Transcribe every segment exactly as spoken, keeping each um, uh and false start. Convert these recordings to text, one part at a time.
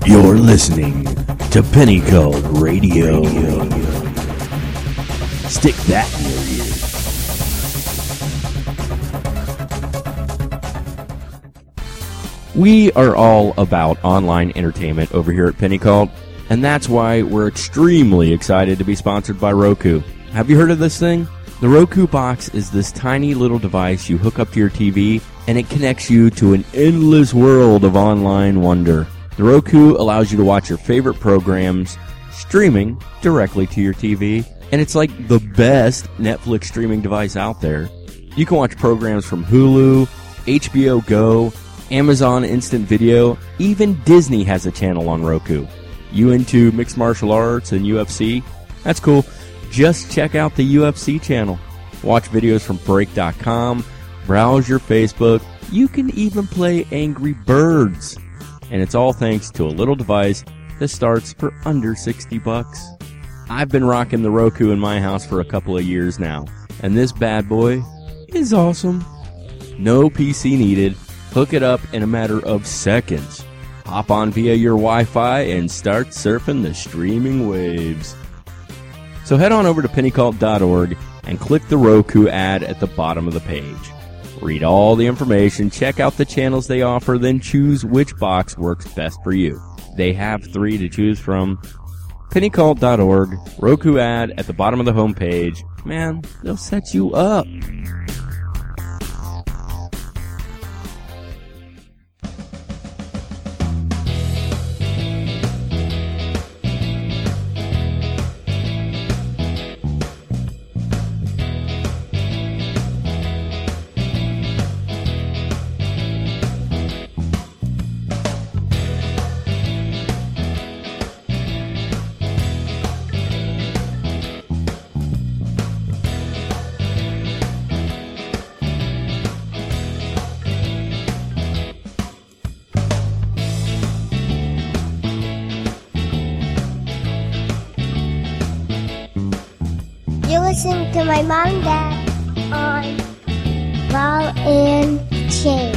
You're listening to Pennycode Radio. Stick that in your ears. We are all about online entertainment over here at Pennycode, and that's why we're extremely excited to be sponsored by Roku. Have you heard of this thing? The Roku box is this tiny little device you hook up to your T V, and it connects you to an endless world of online wonder. The Roku allows you to watch your favorite programs streaming directly to your T V, and it's like the best Netflix streaming device out there. You can watch programs from Hulu, H B O Go, Amazon Instant Video, even Disney has a channel on Roku. You into mixed martial arts and U F C? That's cool. Just check out the U F C channel. Watch videos from break dot com, browse your Facebook. You can even play Angry Birds. And it's all thanks to a little device that starts for under sixty bucks. I've been rocking the Roku in my house for a couple of years now, and this bad boy is awesome. No P C needed. Hook it up in a matter of seconds. Hop on via your Wi-Fi and start surfing the streaming waves. So head on over to pennycult dot org and click the Roku ad at the bottom of the page. Read all the information, check out the channels they offer, then choose which box works best for you. They have three to choose from. pennycult dot org, Roku ad at the bottom of the homepage. Man, they'll set you up. Listen to my mom and dad on Ball and Chain.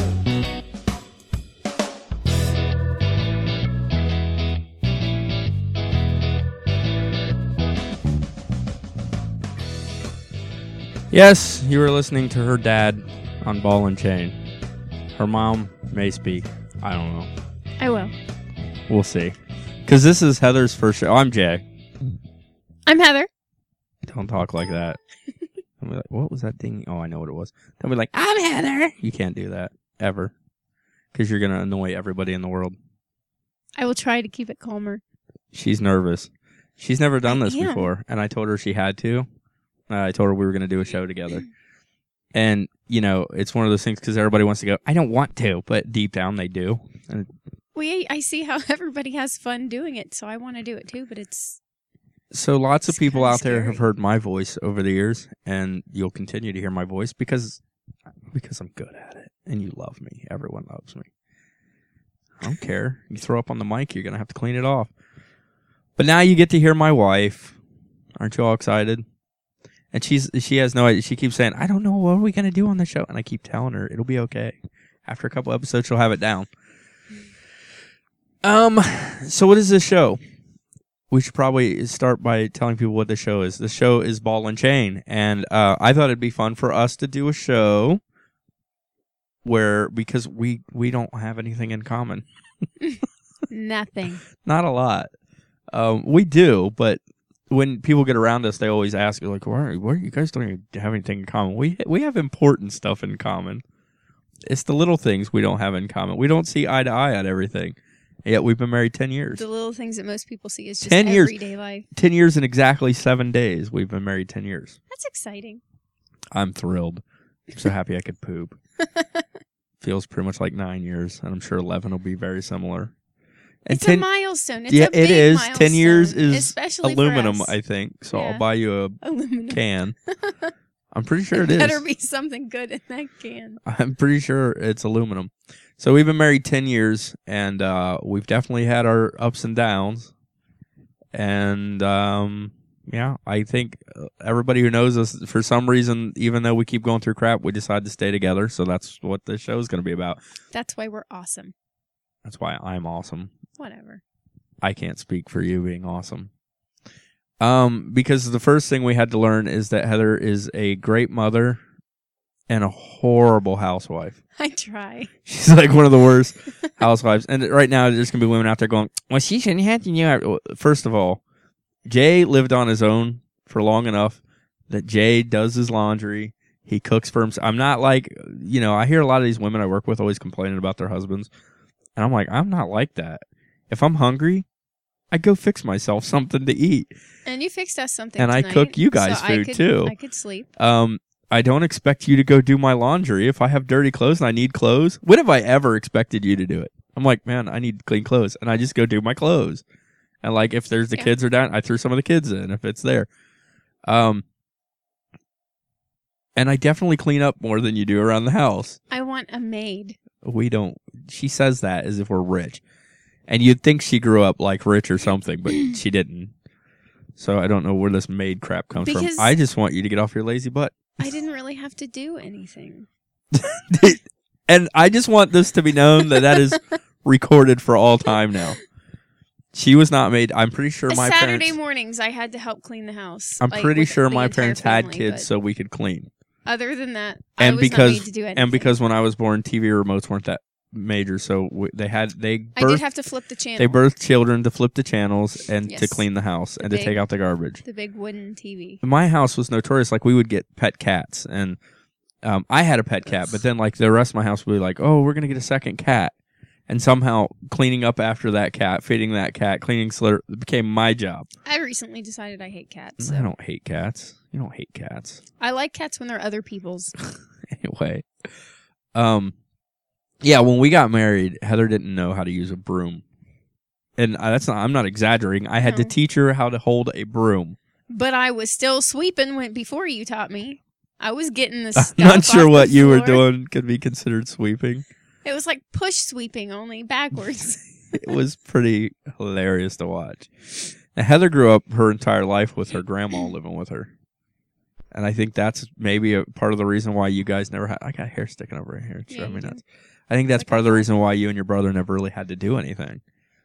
Yes, you were listening to her dad on Ball and Chain. Her mom may speak. I don't know. I will. We'll see. Because this is Heather's first show. I'm Jay. I'm Heather. Don't talk like that. Don't be like, what was that thing? Oh, I know what it was. Don't be like, I'm Heather. You can't do that, ever. Because you're going to annoy everybody in the world. I will try to keep it calmer. She's nervous. She's never done this I am. before, and I told her she had to. Uh, I told her we were going to do a show together. And, you know, it's one of those things because everybody wants to go, I don't want to, but deep down they do. And we, I see how everybody has fun doing it, so I want to do it too, but it's... So lots of It's people kinda out there scary. have heard my voice over the years, and you'll continue to hear my voice because because I'm good at it, and you love me. Everyone loves me. I don't care. You throw up on the mic, you're going to have to clean it off. But now you get to hear my wife. Aren't you all excited? And she's she has no idea. She keeps saying, I don't know, what are we going to do on the show? And I keep telling her, it'll be okay. After a couple episodes, she'll have it down. Um. So what is this show? We should probably start by telling people what the show is. The show is Ball and Chain, and uh, I thought it'd be fun for us to do a show where, because we, we don't have anything in common. Nothing. Not a lot. Um, we do, but when people get around us, they always ask, like, why are, why are you guys don't have anything in common? We we have important stuff in common. It's the little things we don't have in common. We don't see eye to eye on everything. Yet we've been married ten years. The little things that most people see is just ten years. everyday life. ten years and exactly seven days. We've been married ten years. That's exciting. I'm thrilled. I'm so happy I could poop. Feels pretty much like nine years, and I'm sure eleven will be very similar. And It's ten, a milestone. It's yeah, a big it is. milestone, ten years is especially for aluminum, us. I think. So Yeah. I'll buy you a Aluminum. can. I'm pretty sure it It is. better be something good in that can. I'm pretty sure it's aluminum. So we've been married ten years, and uh, we've definitely had our ups and downs. And um, yeah, I think everybody who knows us, for some reason, even though we keep going through crap, we decide to stay together. So that's what this show is going to be about. That's why we're awesome. That's why I'm awesome. Whatever. I can't speak for you being awesome. Um, because the first thing we had to learn is that Heather is a great mother and a horrible housewife. I try. She's like one of the worst housewives. And right now, there's going to be women out there going, well, she shouldn't have to. You know, first of all, Jay lived on his own for long enough that Jay does his laundry. He cooks for himself. I'm not like, you know, I hear a lot of these women I work with always complaining about their husbands. And I'm like, I'm not like that. If I'm hungry, I go fix myself something to eat. And you fixed us something And tonight, I cook you guys so food, I could, too. I could sleep. Um, I don't expect you to go do my laundry. If I have dirty clothes and I need clothes, when have I ever expected you to do it? I'm like, man, I need clean clothes. And I just go do my clothes. And like, if there's the Yeah. kids are down, I threw some of the kids in if it's there. Um, and I definitely clean up more than you do around the house. I want a maid. We don't. She says that as if we're rich. And you'd think she grew up like rich or something, but she didn't. So I don't know where this maid crap comes Because- from. I just want you to get off your lazy butt. I didn't really have to do anything. And I just want this to be known that that is recorded for all time now. She was not made. I'm pretty sure my Saturday parents. mornings, I had to help clean the house. I'm like, pretty with sure the my entire parents had family, kids but so we could clean. Other than that, I And was because not made to do anything. and because when I was born, T V remotes weren't that major, so w- they had they I did birthed have to flip the channel. they birthed children to flip the channels and to Yes. clean the house and The to big- take out the garbage. the big wooden T V. My house was notorious. Like we would get pet cats, and um, I had a pet cat, but then like the rest of my house would be like, "Oh, we're gonna get a second cat," and somehow cleaning up after that cat, feeding that cat, cleaning slur became my job. I recently decided I hate cats. So. I don't hate cats. You don't hate cats. I like cats when they're other people's. Anyway, um, yeah, when we got married, Heather didn't know how to use a broom, and I, that's not. I'm not exaggerating. I had to No. teach her how to hold a broom. But I was still sweeping when before you taught me. I was getting the stuff I'm not sure off what the you were floor. doing could be considered sweeping. It was like push sweeping, only backwards. It was pretty hilarious to watch. Now, Heather grew up her entire life with her grandma living with her. And I think that's maybe a part of the reason why you guys never had... I got hair sticking over here. It's Yeah, driving me you do. nuts. I think that's Like part a of the cat. reason why you and your brother never really had to do anything.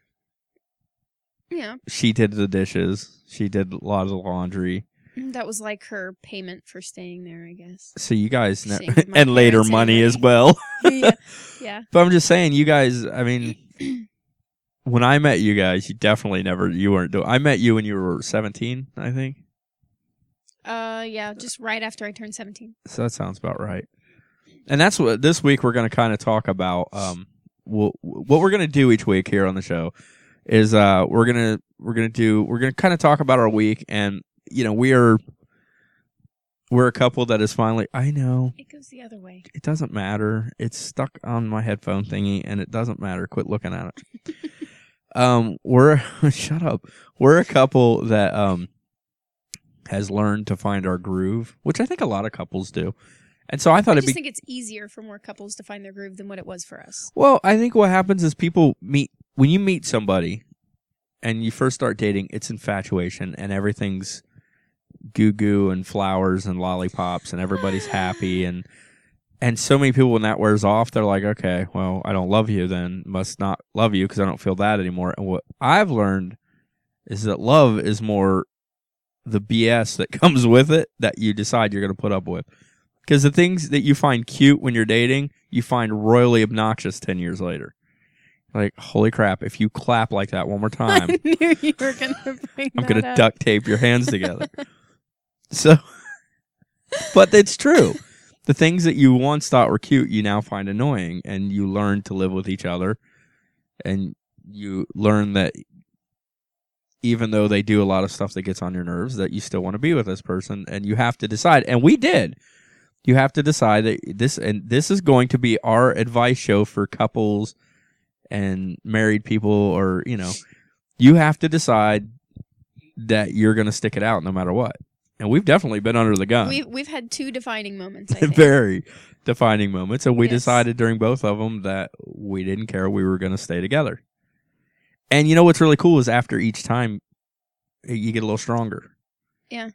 Yeah, She did the dishes. She did a lot of the laundry. that was like her payment for staying there, I guess. So you guys... Ne- Staying with my and later parents money anyway. as well. yeah, yeah. But I'm just saying, you guys... I mean... When I met you guys, you definitely never... You weren't doing... I met you when you were seventeen, I think. Uh, yeah, just right after I turned seventeen. So that sounds about right. And that's what this week we're going to kind of talk about. Um, what, what we're going to do each week here on the show is uh, we're gonna we're gonna do we're gonna kind of talk about our week, and you know we are we're a couple that is finally. I know It goes the other way. it doesn't matter. It's stuck on my headphone thingy, and it doesn't matter. Quit looking at it. um, we're shut up. We're a couple that um. has learned to find our groove, which I think a lot of couples do. And so I thought I it'd just be... think it's easier for more couples to find their groove than what it was for us. Well, I think what happens is people meet... When you meet somebody and you first start dating, it's infatuation and everything's goo-goo and flowers and lollipops and everybody's happy. And and so many people, when that wears off, they're like, okay, well, I don't love you then. Must not love you because I don't feel that anymore. And what I've learned is that love is more... the B S that comes with it that you decide you're going to put up with. Because the things that you find cute when you're dating, you find royally obnoxious ten years later. Like, holy crap, if you clap like that one more time, I knew you were going to bring I'm that going to up. duct tape your hands together. So, but it's true. The things that you once thought were cute, you now find annoying, and you learn to live with each other, and you learn that even though they do a lot of stuff that gets on your nerves, that you still want to be with this person, and you have to decide. And we did. You have to decide that this, and this is going to be our advice show for couples and married people, or, you know, you have to decide that you're going to stick it out no matter what. And we've definitely been under the gun. We've, we've had two defining moments, I think. Very defining moments. And we Yes. decided during both of them that we didn't care. We were going to stay together. And you know what's really cool is after each time, you get a little stronger. Yeah.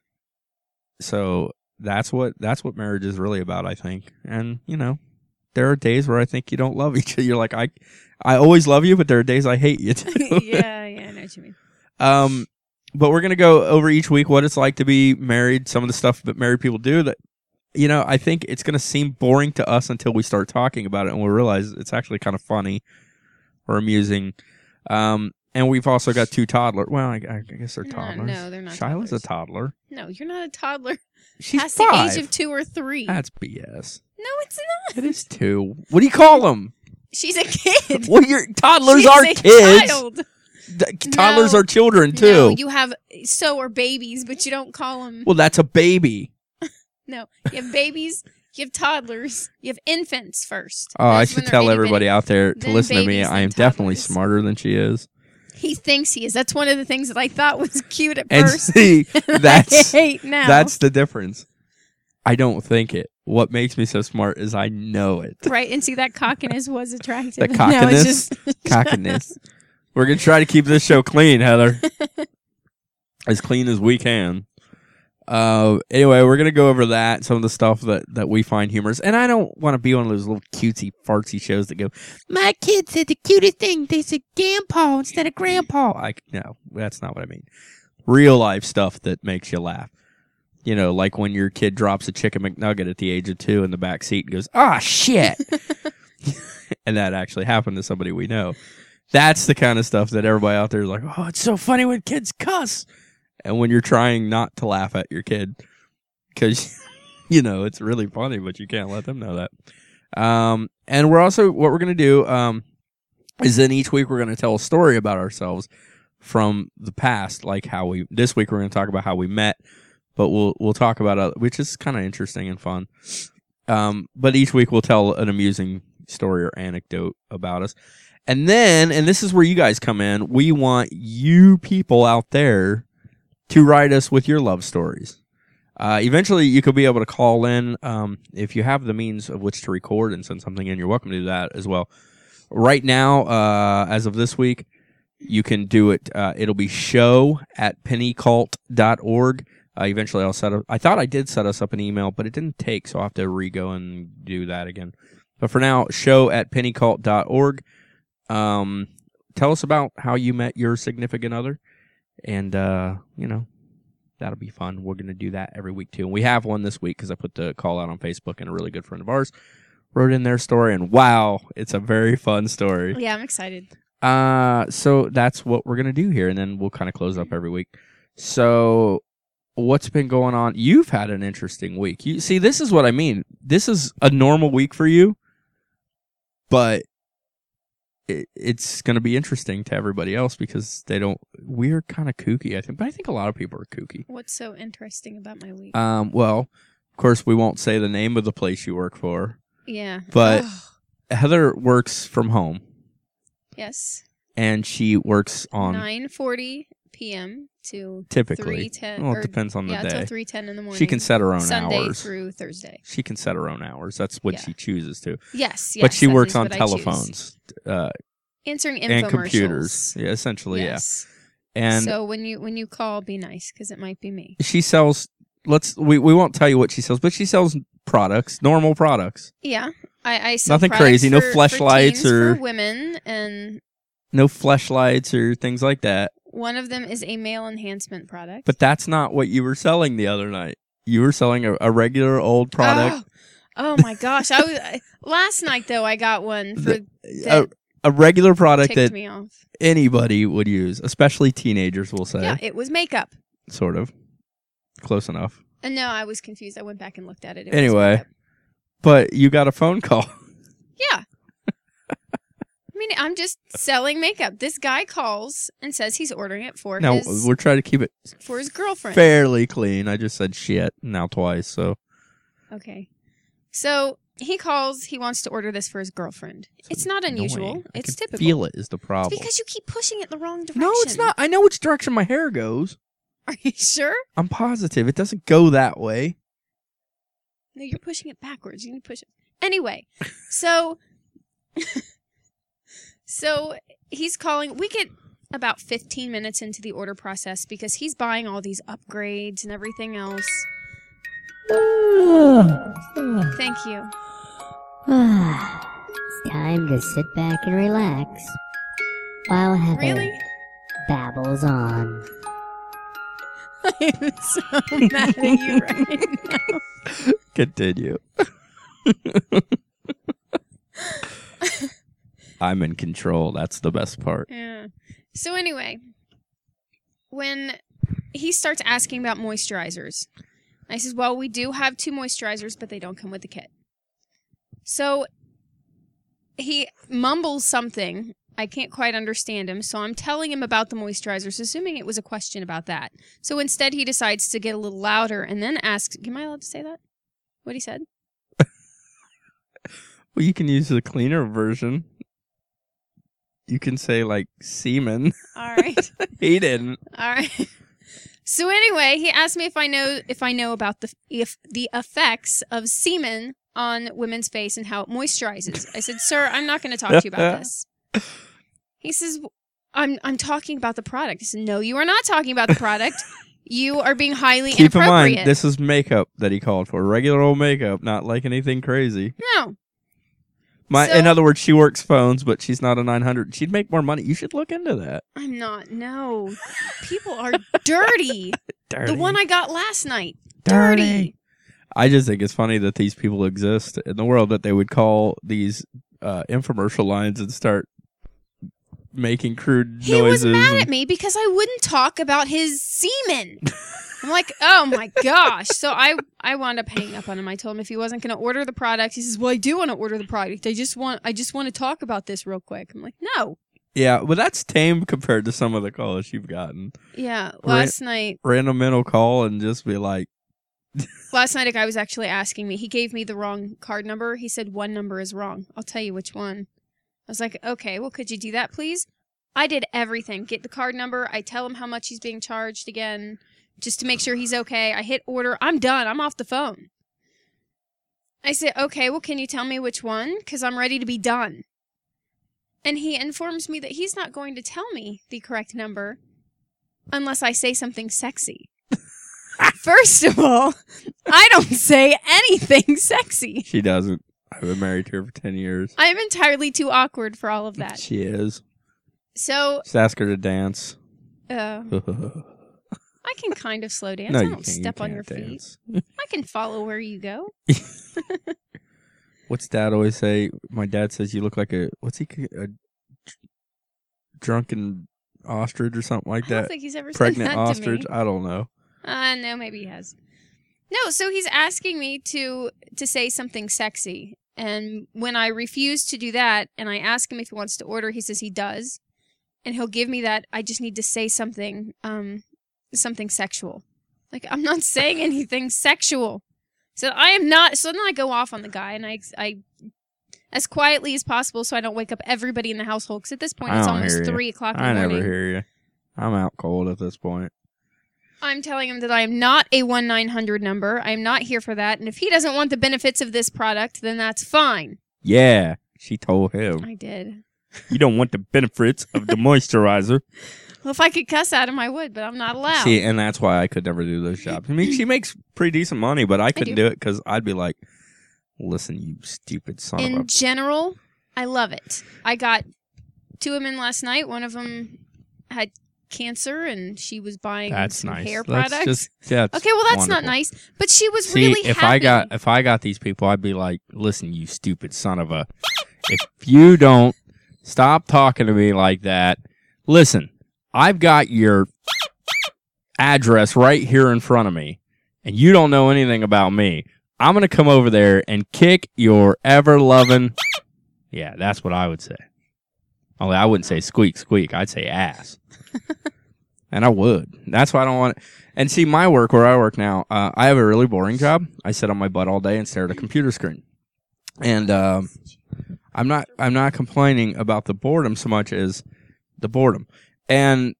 So that's what that's what marriage is really about, I think. And, you know, there are days where I think you don't love each other. You're like, I I always love you, but there are days I hate you too. yeah, yeah, I know what you're what you mean. Um, but we're gonna go over each week what it's like to be married. Some of the stuff that married people do that, you know, I think it's gonna seem boring to us until we start talking about it, and we'll realize it's actually kind of funny or amusing. Um, and we've also got two toddlers. Well, I, I guess they're No, toddlers. no, they're not Shila's toddlers. a toddler. No, you're not a toddler. She's Past five. the age of two or three. That's B S. No, it's not. It is two. What do you call them? She's a kid. Well, your toddlers She's are a kids. Child. D- toddlers No. are children too. No, you have so are babies, but you don't call them. Well, that's a baby. No, you have babies. You have toddlers. You have infants first. Oh, I That's should when they're tell itty everybody bitty. out there to Then listen to me. babies, I then am definitely toddlers. smarter than she is. He thinks he is. That's one of the things that I thought was cute at And first. see, that's I hate now. that's the difference. I don't think it. What makes me so smart is I know it. right. And see, that cockiness was attractive. The And now cockiness? it's just Cockiness. We're gonna try to keep this show clean, Heather. As clean as we can. Uh, anyway, we're gonna go over that, some of the stuff that, that we find humorous, and I don't want to be one of those little cutesy fartsy shows that go, "My kid said the cutest thing. They said grandpa instead of grandpa." I no, that's not what I mean. Real life stuff that makes you laugh. You know, like when your kid drops a chicken McNugget at the age of two in the back seat and goes, "Ah, shit," and that actually happened to somebody we know. That's the kind of stuff that everybody out there is like, "Oh, it's so funny when kids cuss." And when you're trying not to laugh at your kid, because, you know, it's really funny, but you can't let them know that. Um, and we're also, what we're going to do um, is then each week we're going to tell a story about ourselves from the past, like how we, this week we're going to talk about how we met, but we'll we'll talk about, uh, which is kind of interesting and fun. Um, but each week we'll tell an amusing story or anecdote about us. And then, and this is where you guys come in, we want you people out there to write us with your love stories. Uh, eventually, you could be able to call in um, if you have the means of which to record and send something in. You're welcome to do that as well. Right now, uh, as of this week, you can do it. Uh, it'll be show at pennycult dot org. Uh, eventually, I'll set up. I thought I did set us up an email, but it didn't take, so I'll have to re-go and do that again. But for now, show at pennycult dot org. Um, tell us about how you met your significant other. And, uh, you know, that'll be fun. We're going to do that every week, too. And we have one this week because I put the call out on Facebook, and a really good friend of ours wrote in their story. And, wow, it's a very fun story. Yeah, I'm excited. Uh, so that's what we're going to do here. And then we'll kind of close up every week. So what's been going on? You've had an interesting week. You see, this is what I mean. This is a normal week for you, but it, it's going to be interesting to everybody else because they don't. We're kind of kooky, I think, but I think a lot of people are kooky. What's so interesting about my week? Um, well, of course, we won't say the name of the place you work for, yeah. but Oh, Heather works from home, yes. and she works on nine forty p.m. to typically. three ten. Well, or, it depends on the yeah, day. till three ten in the morning. She can set her own Sunday hours. through Thursday. She can set her own hours. That's what Yeah. she chooses to. Yes, yes. but she that works is on what I choose. telephones uh, Answering and infomercials. computers. Yeah, essentially, Yes. yeah. And so when you when you call, be nice because it might be me. she sells. Let's. We, we won't tell you what she sells, but she sells products, normal products. Yeah, I, I sell Nothing products crazy, no for- for fleshlights teens, or- for women, and No fleshlights or things like that. one of them is a male enhancement product. But that's not what you were selling the other night. You were selling a, a regular old product. Oh, oh my gosh! I was I, last night though. I got one for a, that a regular product ticked that me off. anybody would use, especially teenagers, will say. Yeah, it was makeup. Sort of. Close enough. And no, I was confused. I went back and looked at it. It was Anyway, makeup. but you got a phone call. Yeah. I mean, I'm just selling makeup. This guy calls and says he's ordering it for Now, his we're trying to keep it for his girlfriend. fairly clean. I just said shit now twice, so. Okay. So he calls. He wants to order this for his girlfriend. It's not unusual. Annoying. I It's can typical. feel it is the problem. It's because you keep pushing it the wrong direction. No, it's not. I know which direction my hair goes. Are you sure? I'm positive. It doesn't go that way. No, you're pushing it backwards. You need to push it. Anyway, so so he's calling. We get about fifteen minutes into the order process because he's buying all these upgrades and everything else. Thank you. It's time to sit back and relax. While Heather Really? babbles on. I'm so mad at you right now. Continue. I'm in control. That's the best part. Yeah. So anyway, when he starts asking about moisturizers, I says, well, we do have two moisturizers, but they don't come with the kit. So he mumbles something. I can't quite understand him, so I'm telling him about the moisturizers, assuming it was a question about that. So instead, he decides to get a little louder and then asks, am I allowed to say that? What he said? Well, you can use the cleaner version. You can say, like, semen. All right. He didn't. All right. So anyway, he asked me if I know if I know about the if the effects of semen on women's face and how it moisturizes. I said, "Sir, I'm not going to talk to you about this." He says, "I'm I'm talking about the product." I said, "No, you are not talking about the product. You are being highly Keep in inappropriate." mind, this is makeup that he called for. Regular old makeup, not like anything crazy. No. My, So- in other words, she works phones, but she's not a nine hundred. She'd make more money. You should look into that. I'm not. No. People are dirty. Dirty. The one I got last night. Dirty. Dirty. I just think it's funny that these people exist in the world, that they would call these uh, infomercial lines and start making crude He was noises. mad and- at me because I wouldn't talk about his semen. I'm like, oh my gosh. So I, I wound up hanging up on him. I told him if he wasn't going to order the product, he says, well, I do want to order the product. I just want, I just want to talk about this real quick. I'm like, no. Yeah, but that's tame compared to some of the calls you've gotten. Yeah. Last night, Random men will call and just be like, last night a guy was actually asking me, he gave me the wrong card number. He said one number is wrong. I'll tell you which one. I was like, okay, well, could you do that, please? I did everything. Get the card number. I tell him how much he's being charged again, just to make sure he's okay. I hit order. I'm done. I'm off the phone. I said, okay, well, can you tell me which one? Because I'm ready to be done. And he informs me that he's not going to tell me the correct number unless I say something sexy. First of all, I don't say anything sexy. she doesn't. I've been married to her for ten years. I am entirely too awkward for all of that. She is. So, Just ask her to dance. uh, no, I can kind of slow dance. you I can't. don't step you on your can't feet. dance. I can follow where you go. What's Dad always say? My dad says you look like a what's he a drunken ostrich or something like I don't that. think he's ever Pregnant said that ostrich. to me. I don't know. Uh, no, maybe he has. No, so he's asking me to to say something sexy. And when I refuse to do that and I ask him if he wants to order, he says he does. And he'll give me that. I just need to say something, um, something sexual. Like, I'm not saying anything sexual. So I am not. So then I go off on the guy and I, I as quietly as possible so I don't wake up everybody in the household. Because at this point, I it's don't almost hear you. three o'clock in the I morning. never hear you. I'm out cold at this point. I'm telling him that I am not a one nine hundred number. I am not here for that. And if he doesn't want the benefits of this product, then that's fine. Yeah, she told him. I did. You don't want the benefits of the moisturizer. Well, if I could cuss at him, I would, but I'm not allowed. See, and that's why I could never do those jobs. I mean, she makes pretty decent money, but I couldn't do. do it because I'd be like, listen, you stupid son In of a... general, I love it. I got two women last night. One of them had cancer, and she was buying That's some nice. hair That's products. just, that's okay, well, that's not wonderful. nice. But she was See, really if happy. I got if I got these people, I'd be like, listen, you stupid son of a... If you don't stop talking to me like that, listen, I've got your address right here in front of me, and you don't know anything about me. I'm going to come over there and kick your ever-loving... Yeah, that's what I would say. Only I wouldn't say squeak, squeak. I'd say ass. And I would. That's why I don't want it. And see, my work, where I work now, uh, I have a really boring job. I sit on my butt all day and stare at a computer screen. And um, I'm not I'm not complaining about the boredom so much as the boredom. And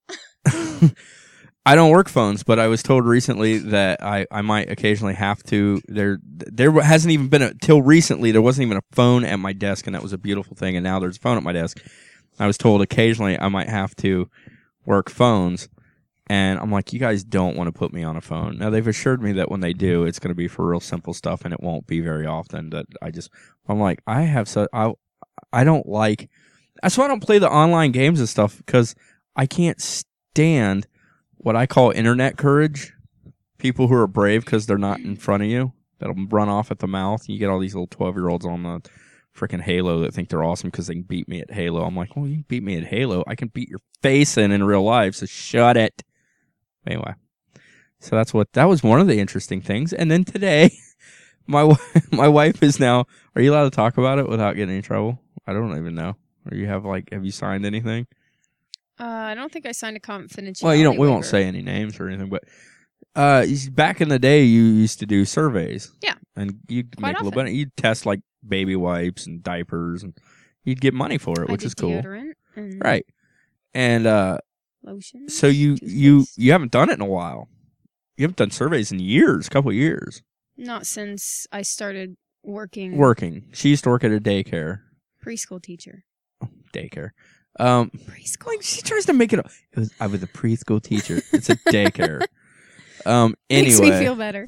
I don't work phones, but I was told recently that I, I might occasionally have to. There there hasn't even been a, till recently, there wasn't even a phone at my desk, and that was a beautiful thing. And now there's a phone at my desk. I was told occasionally I might have to work phones. And I'm like, you guys don't want to put me on a phone. Now, they've assured me that when they do, it's going to be for real simple stuff, and it won't be very often. That I just, I'm like, I have so, I, I don't like, that's why I don't play the online games and stuff, because I can't stand what I call internet courage. People who are brave because they're not in front of you, that'll run off at the mouth. You get all these little twelve-year-olds on the freaking Halo that think they're awesome because they can beat me at Halo. I'm like, well, you can beat me at Halo. I can beat your face in in real life, so shut it. Anyway, so that's what, that was one of the interesting things. And then today, my my wife is now, are you allowed to talk about it without getting in trouble? I don't even know. Or you have like, have you signed anything? Uh, I don't think I signed a confidentiality Well, you don't. We won't waiver. say any names or anything, but uh, back in the day, you used to do surveys. Yeah. And you'd Quite make a little often. bit. You'd test like baby wipes and diapers, and you'd get money for it, I which did is cool. deodorant and Right. And uh, lotion. so you toothpaste. you you haven't done it in a while. You haven't done surveys in years, a couple of years. Not since I started working. Working. She used to work at a daycare. Preschool teacher. Daycare. Um, Preschool. like she tries to make it. It was. I was a preschool teacher. It's a daycare. Um. Makes Anyway. me feel better.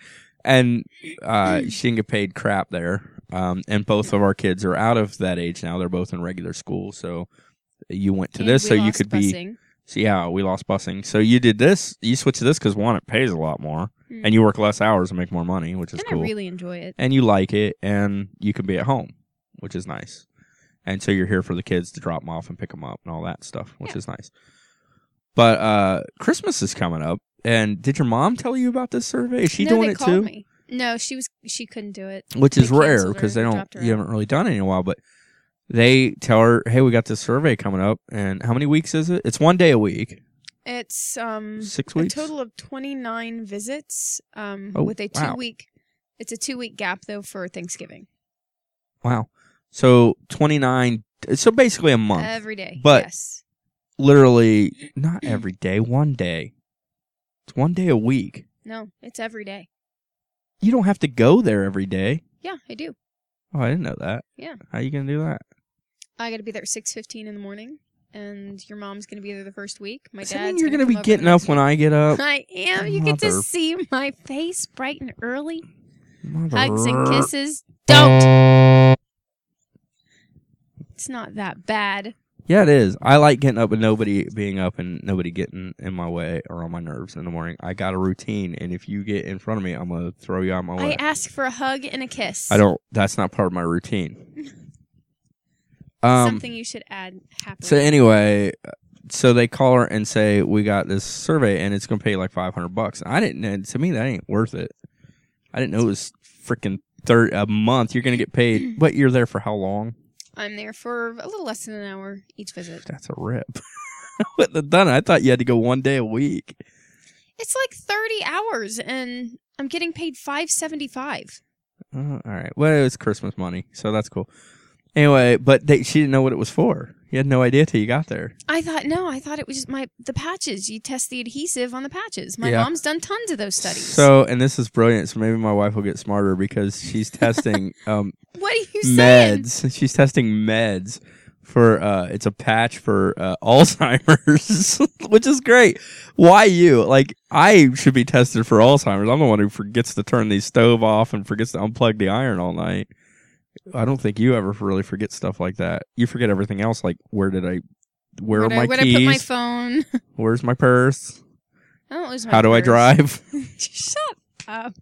And uh, she didn't get paid crap there. Um, and both of our kids are out of that age now. They're both in regular school. So you went to And this we so you lost could be. busing. So yeah, we lost busing. So you did this. You switched to this because one, it pays a lot more, Mm. and you work less hours and make more money, which is And cool. I really enjoy it. And you like it, and you can be at home, which is nice. And so you're here for the kids to drop them off and pick them up and all that stuff, which Yeah. is nice. But uh, Christmas is coming up, and did your mom tell you about this survey? Is she no, doing they it called too? Me. No, she was. She couldn't do it. Which They is rare canceled her, because they they don't. dropped her You out. haven't really done it in a while, but they tell her, "Hey, we got this survey coming up, and how many weeks is it? It's one day a week, It's um six a weeks. total of twenty nine visits. Um, Oh, with a two wow. week. It's a two week gap though for Thanksgiving. Wow, so twenty nine. So basically a month, Every day. But- yes. literally not every day. One day. It's one day a week. No, it's every day. You don't have to go there every day. Yeah, I do. Oh, I didn't know that. Yeah. How you gonna do that? I got to be there at six fifteen in the morning, and your mom's gonna be there the first week. My Does dad's that mean you're gonna gonna be come over getting the up next when I get up? week. I am. You get to Mother- see my face bright and early. Mother- Hugs and kisses. Don't. It's not that bad. Yeah, it is. I like getting up and nobody being up and nobody getting in my way or on my nerves in the morning. I got a routine, and if you get in front of me, I'm gonna throw you out my I way. ask for a hug and a kiss. I don't. That's not part of my routine. Um. Something you should add happily. So anyway, so they call her and say we got this survey and it's gonna pay like five hundred bucks. I didn't. And to me, that ain't worth it. I didn't know it was freaking third a month. You're gonna get paid. But you're there for how long? I'm there for a little less than an hour each visit. That's a rip. I wouldn't have done it. I thought you had to go one day a week. It's like thirty hours, and I'm getting paid five seventy five. Oh, all right. Well, it was Christmas money, so that's cool. Anyway, but they, she didn't know what it was for. You had no idea till you got there. I thought no, I thought it was just my the patches. You test the adhesive on the patches. My Yeah. mom's done tons of those studies. So, and this is brilliant. So maybe my wife will get smarter because she's testing um, what are you saying? meds. She's testing meds for. Uh, it's a patch for uh, Alzheimer's, which is great. Why you? Like I should be tested for Alzheimer's. I'm the one who forgets to turn the stove off and forgets to unplug the iron all night. I don't think you ever really forget stuff like that. You forget everything else, like where did I, where Where'd are I, my where'd keys? I put my phone? Where's my purse? I don't lose my How do I purse. drive? Shut up.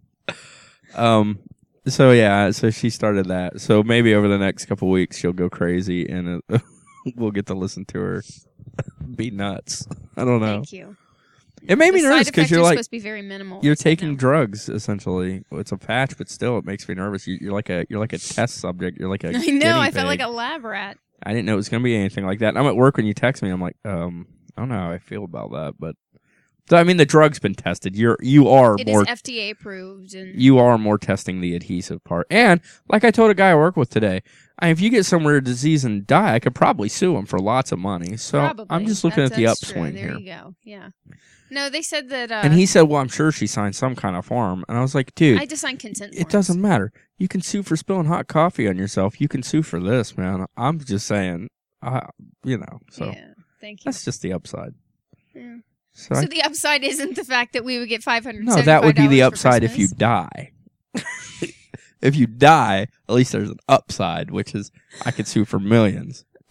um. So yeah. So she started that. So maybe over the next couple weeks she'll go crazy, and uh, we'll get to listen to her be nuts. I don't know. Thank you. It made me the nervous side because effects you're are like supposed to be very minimal. you're I said taking no. drugs essentially. It's a patch, but still, it makes me nervous. You, you're like a you're like a test subject. You're like a. I know. guinea I felt pig. like a lab rat. I didn't know it was going to be anything like that. And I'm at work when you text me. I'm like, um, I don't know how I feel about that, but so, I mean, the drug's been tested. You're you are It more is F D A approved, and you are more testing the adhesive part. And like I told a guy I work with today, I if you get some rare disease and die, I could probably sue him for lots of money. So probably. I'm just looking That's- at the that's true. upswing There here. you go. Yeah. No, they said that. Uh, And he said, "Well, I'm sure she signed some kind of form." And I was like, "Dude, I just signed consent. it forms. doesn't matter. You can sue for spilling hot coffee on yourself. You can sue for this, man. I'm just saying, uh, you know. So Yeah. Thank you. that's just the upside. Yeah. So, So I, the upside isn't the fact that we would get five hundred. no, that would be the upside if you die. If you die, at least there's an upside, which is I could sue for millions.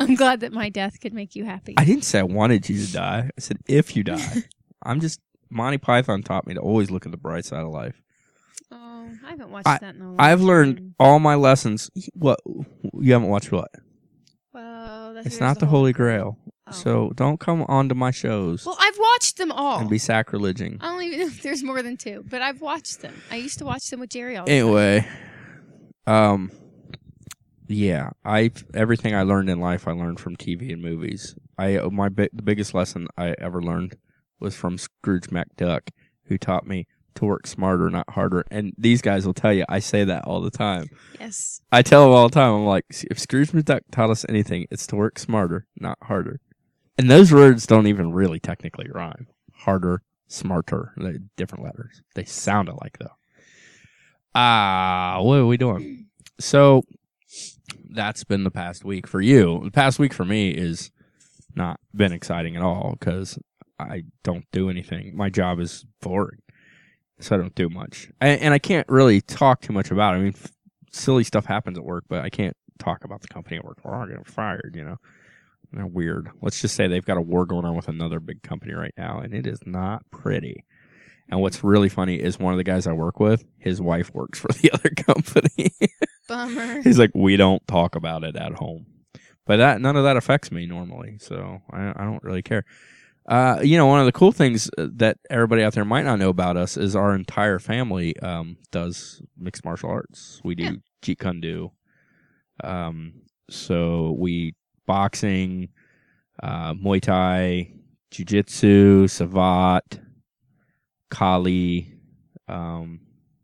I'm glad that my death could make you happy. I didn't say I wanted you to die. I said if you die. I'm just Monty Python taught me to always look at the bright side of life. Oh, I haven't watched I, that in a long I've time. learned all my lessons. What you haven't watched? What? Well, that's It's not the Holy Grail. Oh. So don't come onto my shows Well, I've watched them all. and be sacrileging. I don't even know if there's more than two, but I've watched them. I used to watch them with Jerry all the time. Anyway, um, yeah, I everything I learned in life I learned from T V and movies. I my bi- the biggest lesson I ever learned was from Scrooge McDuck, who taught me to work smarter, not harder. And these guys will tell you I say that all the time. Yes. I tell them all the time. I'm like, if Scrooge McDuck taught us anything, it's to work smarter, not harder. And those words don't even really technically rhyme. Harder, smarter, they're different letters. They sound alike though. Ah, what are we doing? So that's been the past week for you. The past week for me is not been exciting at all because I don't do anything. My job is boring, so I don't do much. And, and I can't really talk too much about it. I mean, f- silly stuff happens at work, but I can't talk about the company at work. We're all getting fired, you know. They're weird. Let's just say they've got a war going on with another big company right now, and it is not pretty. And what's really funny is one of the guys I work with, his wife works for the other company. Bummer. He's like, we don't talk about it at home. But that none of that affects me normally, so I, I don't really care. Uh, you know, one of the cool things that everybody out there might not know about us is our entire family um, does mixed martial arts. We do Yeah. Jeet Kune Do. Um, so we boxing, uh, Muay Thai, Jiu Jitsu, Savat, Kali, um,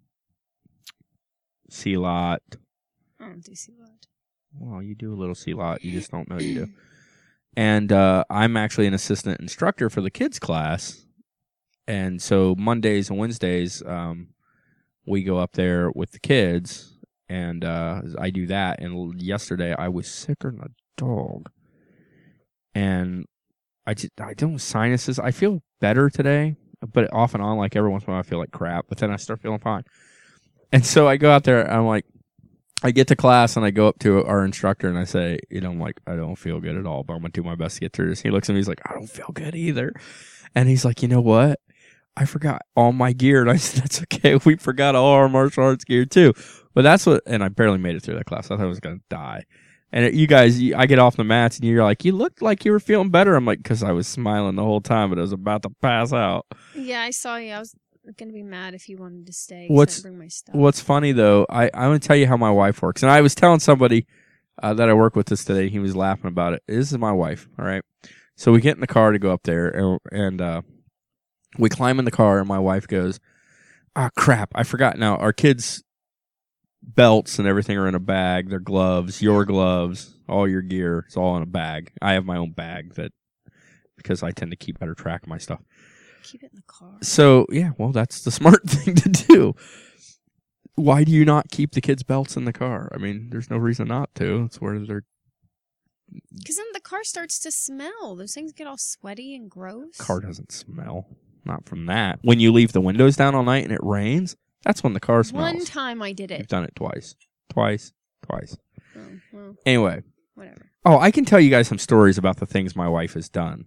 Silat. I don't do Silat. Well, you do a little Silat. You just don't know you do. And uh, I'm actually an assistant instructor for the kids class. And so Mondays and Wednesdays, um, we go up there with the kids, and uh, I do that. And yesterday, I was sicker than a dog. And I just, I don't sinuses. I feel better today, but off and on, like every once in a while, I feel like crap. But then I start feeling fine. And so I go out there, and I'm like, I get to class, and I go up to our instructor, and I say, you know, I'm like, I don't feel good at all, but I'm going to do my best to get through this. He looks at me, he's like, I don't feel good either. And he's like, you know what? I forgot all my gear. And I said, that's okay. We forgot all our martial arts gear, too. But that's what, and I barely made it through that class. I thought I was going to die. And it, you guys, you, I get off the mats, and you're like, you looked like you were feeling better. I'm like, because I was smiling the whole time, but I was about to pass out. Yeah, I saw you. I was going to be mad if you wanted to stay. 'cause I What's didn't bring my stuff. What's funny though, I I want to tell you how my wife works, and I was telling somebody uh, that I work with this today. He was laughing about it. This is my wife, all right. So we get in the car to go up there, and, and uh, we climb in the car, and my wife goes, "Ah, crap! I forgot." Now our kids' belts and everything are in a bag. Their gloves, your gloves, all your gear, it's all in a bag. I have my own bag that because I tend to keep better track of my stuff. Keep it in the car. So, yeah, well, that's the smart thing to do. Why do you not keep the kids' belts in the car? I mean, there's no reason not to. It's where they're... Because then the car starts to smell. Those things get all sweaty and gross. Car doesn't smell. Not from that. When you leave the windows down all night and it rains, that's when the car smells. One time I did You've it. done it twice. Twice. Twice. Oh, well, Anyway. whatever. Oh, I can tell you guys some stories about the things my wife has done.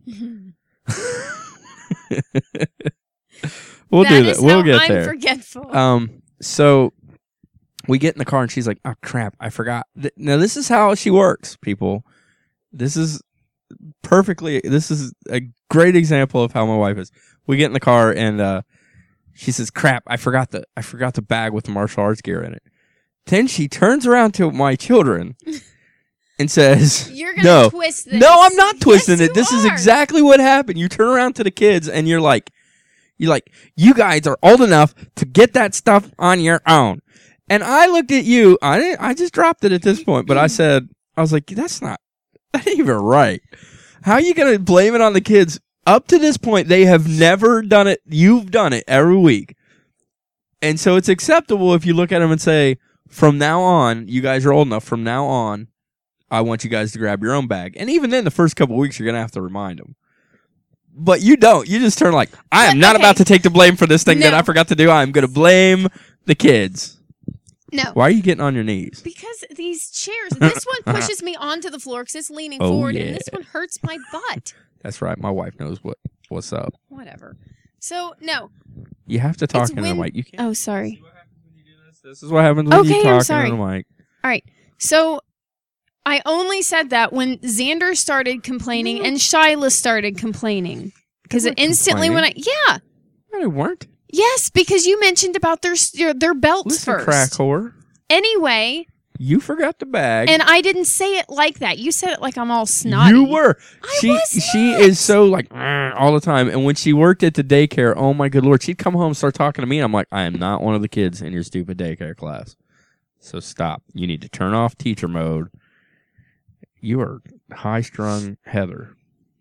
we'll That do that. is We'll how get I'm there. forgetful. Um, so we get in the car and she's like, "Oh crap, I forgot." Th- now this is how she works, people. This is perfectly. This is a great example of how my wife is. We get in the car and uh, she says, "Crap, I forgot the I forgot the bag with the martial arts gear in it." Then she turns around to my children and says, You're gonna "No, twist this. no, I'm not twisting Yes, it. This you is are. exactly what happened." You turn around to the kids and you're like, you're like, "You guys are old enough to get that stuff on your own." And I looked at you. I didn't, I just dropped it at this point, but I said, I was like, "That's not, that ain't even right. How are you going to blame it on the kids? Up to this point, they have never done it. You've done it every week. And so it's acceptable if you look at them and say, from now on, you guys are old enough. From now on, I want you guys to grab your own bag." And even then, the first couple of weeks, you're going to have to remind them. But you don't. You just turn like, "I am not Okay. about to take the blame for this thing that No. I forgot to do. I'm going to blame the kids." No. Why are you getting on your knees? Because these chairs, this one pushes me onto the floor because it's leaning Oh, forward, yeah. and this one hurts my butt. That's right. My wife knows what what's up. Whatever. So, no. You have to talk It's into when- the mic. You can't. Oh, sorry. See what happens when you do this? This is what happens when Okay, you I'm talk sorry. into the mic. All right. So, I only said that when Xander started complaining and Shyla started complaining. Because weren't instantly when I... Yeah. No, they weren't. Yes, because you mentioned about their their, their belts Listen, first. crack whore. Anyway, You forgot the bag. and I didn't say it like that. You said it like I'm all snotty. You were. I she was she not. is so like "Arr," all the time. And when she worked at the daycare, oh my good lord, she'd come home and start talking to me. And I'm like, I am not one of the kids in your stupid daycare class. So stop. You need to turn off teacher mode. You are high strung, Heather.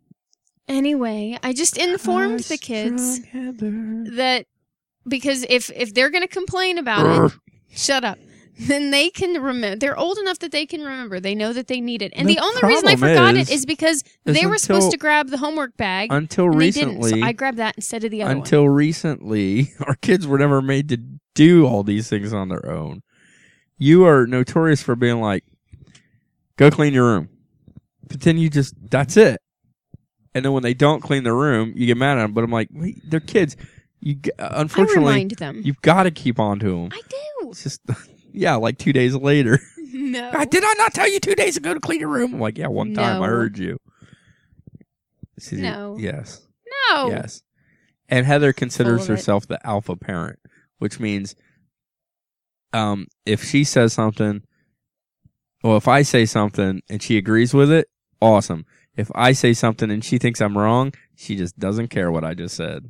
Anyway, I just informed the kids High-strung Heather. that because if if they're going to complain about it, shut up. Then they can remember. They're old enough that they can remember. They know that they need it. And The the, only reason I problem forgot is- it is because is they were supposed until- to grab the homework bag. Until and they recently, didn't, so I grabbed that instead of the other until recently, our kids were never made to do all these things on their own. You are notorious for being like, go clean your room. But then you just, that's it. And then when they don't clean their room, you get mad at them. But I'm like, wait, they're kids. You, g- one. I unfortunately, remind them. you've got to keep on to them. I do. It's just, yeah, like two days later. No. I did I not tell you two days ago to clean your room? I'm like, yeah, one time I No. heard you. See, No. Yes. No. Yes. And Heather considers Full of it. herself the alpha parent, which means um, if she says something, well, if I say something and she agrees with it, awesome. If I say something and she thinks I'm wrong, she just doesn't care what I just said.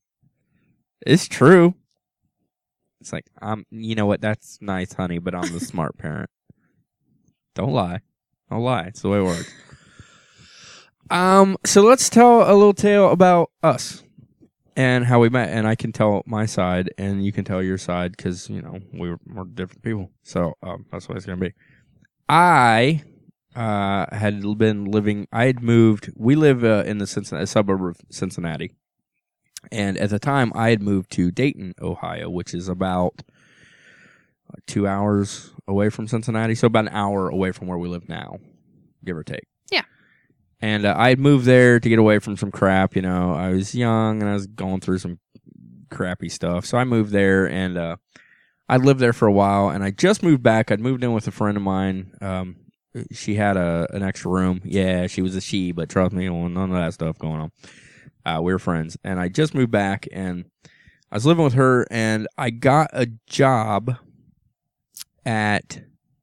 It's true. It's like, I'm, you know what, that's nice, honey, but I'm the smart parent. Don't lie. Don't lie. It's the way it works. Um, so let's tell a little tale about us and how we met. And I can tell my side, and you can tell your side because, you know, we were, we're different people. So um, that's what it's going to be. I uh, had been living, I had moved, we live uh, in the Cincinnati, suburb of Cincinnati. And at the time, I had moved to Dayton, Ohio, which is about uh, two hours away from Cincinnati. So about an hour away from where we live now, give or take. Yeah. And uh, I had moved there to get away from some crap. You know, I was young and I was going through some crappy stuff. So I moved there and uh, I lived there for a while. And I just moved back. I'd moved in with a friend of mine. Um, she had a an extra room. Yeah, she was a she, but trust me, none of that stuff going on. Uh, we were friends, and I just moved back, and I was living with her, and I got a job at,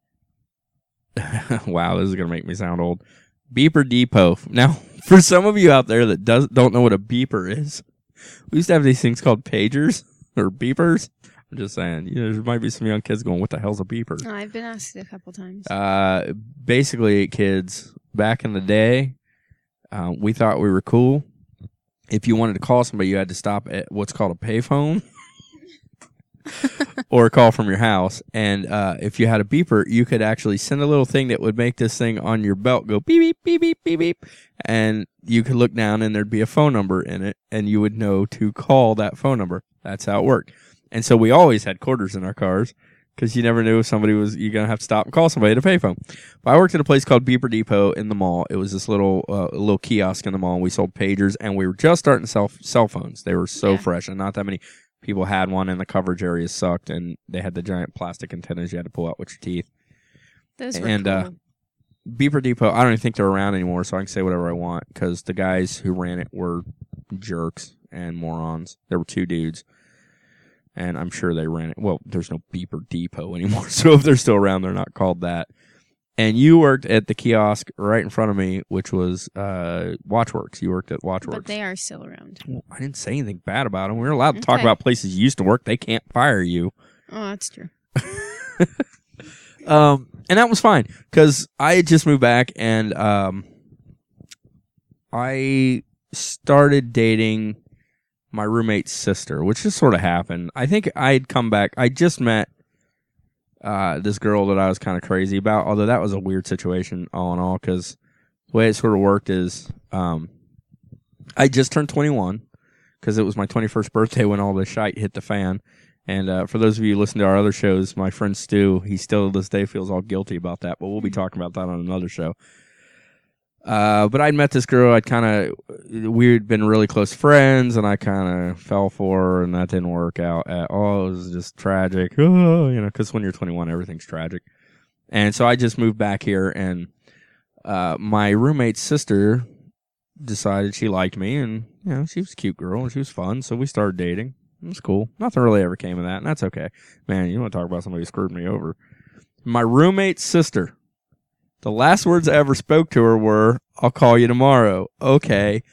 wow, this is going to make me sound old, Beeper Depot. Now, for some of you out there that does, don't know what a beeper is, we used to have these things called pagers, or beepers. I'm just saying, you know, there might be some young kids going, what the hell's a beeper? Oh, I've been asked it a couple times. Uh, basically, kids, back in the day, uh, we thought we were cool. If you wanted to call somebody, you had to stop at what's called a payphone or a call from your house. And uh, if you had a beeper, you could actually send a little thing that would make this thing on your belt go beep, beep, beep, beep, beep, beep. And you could look down and there'd be a phone number in it, and you would know to call that phone number. That's how it worked. And so we always had quarters in our cars because you never knew if somebody was, you're going to have to stop and call somebody at a payphone. But I worked at a place called Beeper Depot in the mall. It was this little uh, little kiosk in the mall, and we sold pagers, and we were just starting to sell cell phones. They were so Yeah. fresh, and not that many people had one, and the coverage areas sucked, and they had the giant plastic antennas you had to pull out with your teeth. Those were and, cool. uh, Beeper Depot, I don't even think they're around anymore, so I can say whatever I want, because the guys who ran it were jerks and morons. There were two dudes. And I'm sure they ran it. Well, there's no Beeper Depot anymore. So if they're still around, they're not called that. And you worked at the kiosk right in front of me, which was uh, Watchworks. You worked at Watchworks. But they are still around. Well, I didn't say anything bad about them. We were allowed to talk Okay. about places you used to work. They can't fire you. Oh, that's true. Um, and that was fine because I had just moved back and um, I started dating my roommate's sister, which just sort of happened. I think I had come back. I just met uh, this girl that I was kind of crazy about, although that was a weird situation all in all because the way it sort of worked is um, I just turned twenty-one because it was my twenty-first birthday when all this shite hit the fan. And uh, for those of you who listen to our other shows, my friend Stu, he still to this day feels all guilty about that, but we'll be talking about that on another show. Uh, but I'd met this girl. I'd kind of, we'd been really close friends, and I kind of fell for her, and that didn't work out at all. It was just tragic, oh, you know, because when you're twenty-one, everything's tragic. And so I just moved back here, and uh, my roommate's sister decided she liked me, and you know, she was a cute girl, and she was fun, so we started dating. It was cool. Nothing really ever came of that, and that's okay. Man, you want to talk about somebody who screwed me over. My roommate's sister, the last words I ever spoke to her were, I'll call you tomorrow. Okay.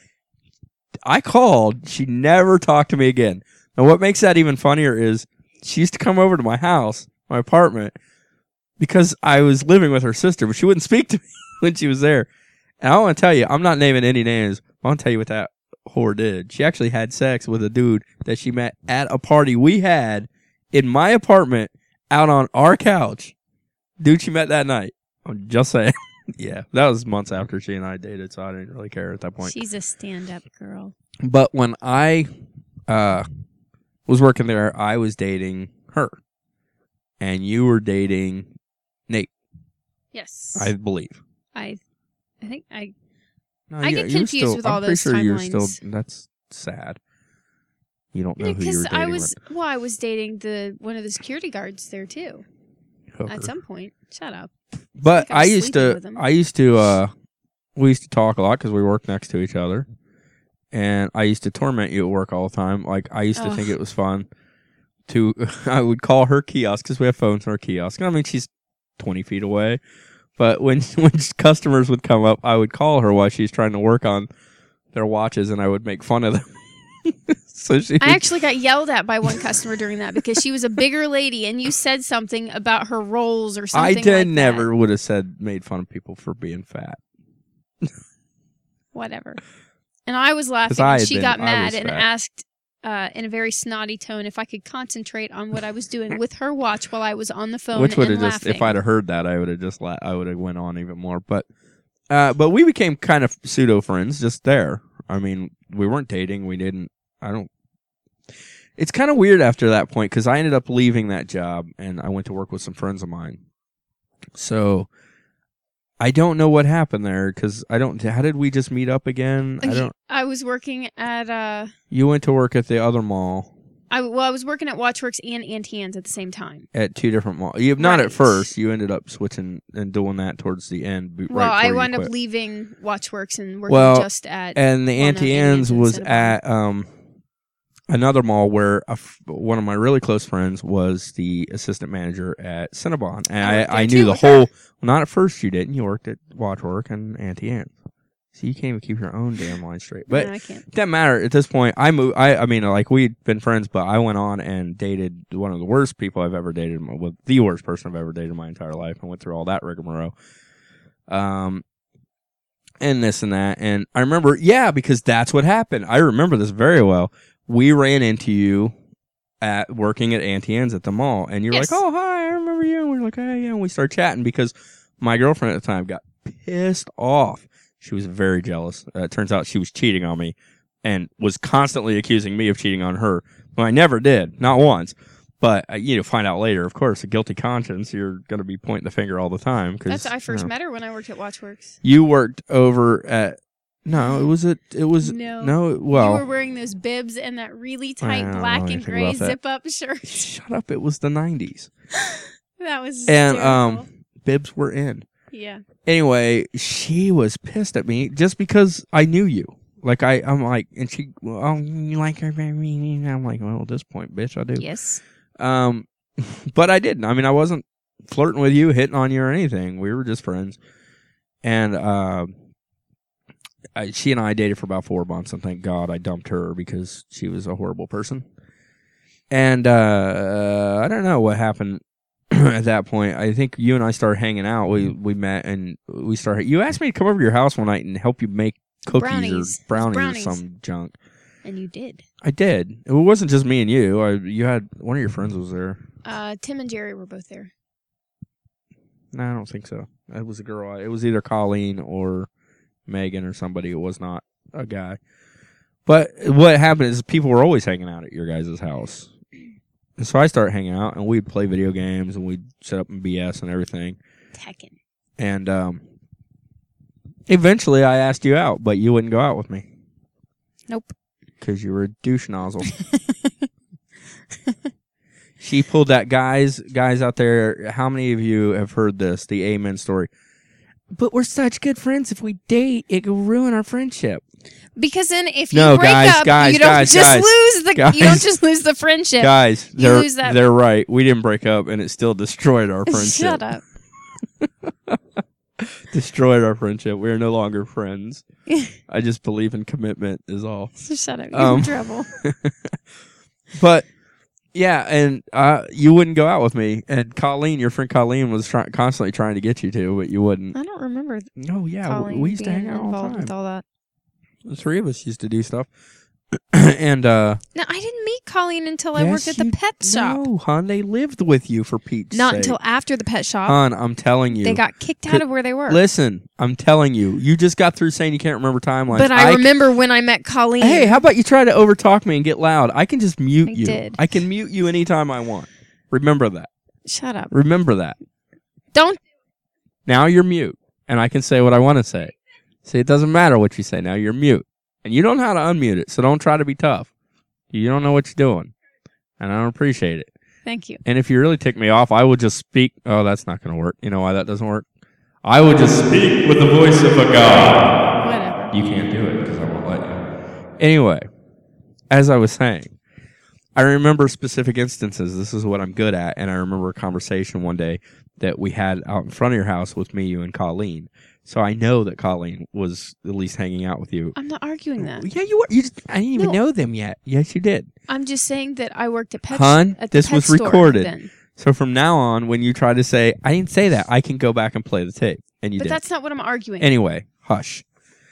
I called. She never talked to me again. Now, what makes that even funnier is she used to come over to my house, my apartment, because I was living with her sister, but she wouldn't speak to me when she was there. And I want to tell you, I'm not naming any names, but I want to tell you what that whore did. She actually had sex with a dude that she met at a party we had in my apartment out on our couch. Dude she met that night. I'm just saying. Yeah, that was months after she and I dated, so I didn't really care at that point. She's a stand-up girl. But when I uh, was working there, I was dating her. And you were dating Nate. Yes. I believe. I I think I No, I you- get you're confused still- with I'm all pretty those sure you're timelines. still, that's sad. You don't know who you because were dating. I was well, I was dating the one of the security guards there too. Hooker. At some point. Shut up. But like I I was used sleeping to, with him. I used to, uh, we used to talk a lot because we worked next to each other. And I used to torment you at work all the time. Like, I used to Ugh. think it was fun to, I would call her kiosk because we have phones in our kiosk. I mean, she's twenty feet away. But when, when customers would come up, I would call her while she's trying to work on their watches, and I would make fun of them. So she I would- actually got yelled at by one customer during that because she was a bigger lady and you said something about her rolls or I something did like never that. would have said, made fun of people for being fat. Whatever. And I was 'Cause laughing I and had she been- got I mad was and fat. asked uh, in a very snotty tone if I could concentrate on what I was doing with her watch while I was on the phone Which would and have just, laughing. if I'd have heard that, I would have just, la- I would have went on even more. But, uh, but we became kind of pseudo friends just there. I mean, we weren't dating. We didn't, I don't, it's kind of weird after that point because I ended up leaving that job and I went to work with some friends of mine. So I don't know what happened there because I don't, how did we just meet up again? I don't, I was working at uh you went to work at the other mall. I well I was working at Watchworks and Auntie Anne's at the same time. At two different malls. You not Right. at first. You ended up switching and doing that towards the end. b- Well, right I before you wound up quit. leaving Watchworks and working Well, just at And the well, no, Auntie Auntie Anne's Anne's in was Cinnabon. at um, another mall where a f- one of my really close friends was the assistant manager at Cinnabon. And I I, worked I, there knew too the with whole. her. Well, not at first you didn't. You worked at Watchwork and Auntie Anne's. So you can't even keep your own damn line straight. But no, I can't. it doesn't matter at this point. I moved. I, I mean, like we'd been friends, but I went on and dated one of the worst people I've ever dated. Well, the worst person I've ever dated in my entire life, and went through all that rigmarole. Um, and this and that, and I remember, yeah, because that's what happened. I remember this very well. We ran into you at working at Auntie Anne's at the mall, and you're Yes. like, "Oh, hi, I remember you." And we're like, "Hey, yeah." And we started chatting because my girlfriend at the time got pissed off. She was very jealous. Uh, it turns out she was cheating on me and was constantly accusing me of cheating on her. Well, I never did, not once. But uh, you know, find out later. Of course, a guilty conscience. You're going to be pointing the finger all the time. That's I first you know, met her when I worked at Watchworks. You worked over at. No, it was a. It was No. no. Well, you were wearing those bibs and that really tight I don't know black and anything gray about that. zip up shirt. shut up! It was the nineties, That was and hysterical. um, bibs were in. yeah. Anyway, she was pissed at me just because I knew you. Like I, I'm like, and she, well, oh, you like her? I'm like, well, at this point, bitch, I do. Yes. Um, but I didn't. I mean, I wasn't flirting with you, hitting on you, or anything. We were just friends. And uh, I, she and I dated for about four months, and thank God I dumped her because she was a horrible person. And uh, I don't know what happened at that point. I think you and I started hanging out. We we met and we started. You asked me to come over to your house one night and help you make cookies Brownies. or brownies, Brownies. or some junk. And you did. I did. It wasn't just me and you. I, you had one of your friends was there. Uh, Tim and Jerry were both there. No, I don't think so. It was a girl. It was either Colleen or Megan or somebody. It was not a guy. But what happened is people were always hanging out at your guys' house. And so I started hanging out, and we'd play video games, and we'd set up in B S and everything. Tekken. And um, eventually I asked you out, but you wouldn't go out with me. Nope. Because you were a douche nozzle. She pulled that. Guys, guys out there, how many of you have heard this, the amen story? But we're such good friends. If we date, it will ruin our friendship. Because then if you No, break guys, up, guys, you don't guys, just guys, lose the guys. you don't just lose the friendship. Guys, You they're, lose that- they're right. We didn't break up, and it still destroyed our friendship. Shut up. Destroyed our friendship. We are no longer friends. I just believe in commitment is all. Shut up. You're Um, in trouble. But yeah, and uh, you wouldn't go out with me. And Colleen, your friend Colleen, was try- constantly trying to get you to, but you wouldn't. I don't remember No, yeah, we, Colleen we used to being hang out all the involved time. with all that. The three of us used to do stuff. And uh, No, I didn't meet Colleen until I yes, worked at the you- pet shop. No, hon, they lived with you for Pete's Not sake. until after the pet shop. Hon, I'm telling you. They got kicked out Could- of where they were. Listen, I'm telling you. You just got through saying you can't remember timelines. But I, remember when I met Colleen. Hey, how about you try to overtalk me and get loud? I can just mute I you. did. I can mute you anytime I want. Remember that. Shut up. Remember that. Don't. Now you're mute, and I can say what I want to say. See, it doesn't matter what you say. Now you're mute. And you don't know how to unmute it, so don't try to be tough. You don't know what you're doing. And I don't appreciate it. Thank you. And if you really tick me off, I will just speak. Oh, that's not going to work. You know why that doesn't work? I will just speak with the voice of a god. Whatever. You can't do it because I won't let you. Anyway, as I was saying, I remember specific instances. This is what I'm good at. And I remember a conversation one day that we had out in front of your house with me, you, and Colleen. So I know that Colleen was at least hanging out with you. I'm not arguing that. Yeah, you were. You just, I didn't even No. know them yet. Yes, you did. I'm just saying that I worked at pet Hun, at the this pet was store recorded. then. So from now on, when you try to say, I didn't say that, I can go back and play the tape. And you But did. that's not what I'm arguing. Anyway, hush.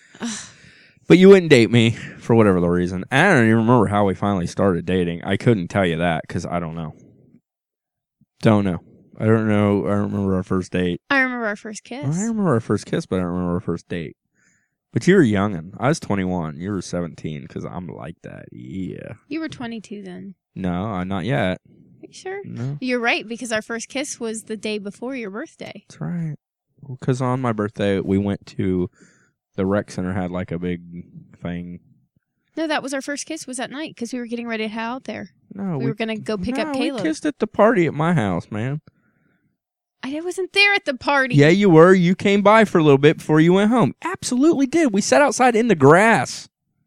But you wouldn't date me for whatever the reason. And I don't even remember how we finally started dating. I couldn't tell you that because I don't know. Don't know. I don't know. I don't remember our first date. I remember our first kiss. Well, I remember our first kiss, but I don't remember our first date. But you were youngin'. I was twenty-one. You were seventeen because I'm like that. Yeah. You were twenty-two then. No, uh, not yet. Are you sure? No, You're right, because our first kiss was the day before your birthday. that's right. Because on my birthday, we went to the rec center, had like a big thing. No, that was our first kiss, was that night, because we were getting ready to head out there. No, We, were going to go pick no, up we Caleb. kissed at the party at my house, man. I wasn't there at the party. Yeah, you were. You came by for a little bit before you went home. Absolutely did. We sat outside in the grass.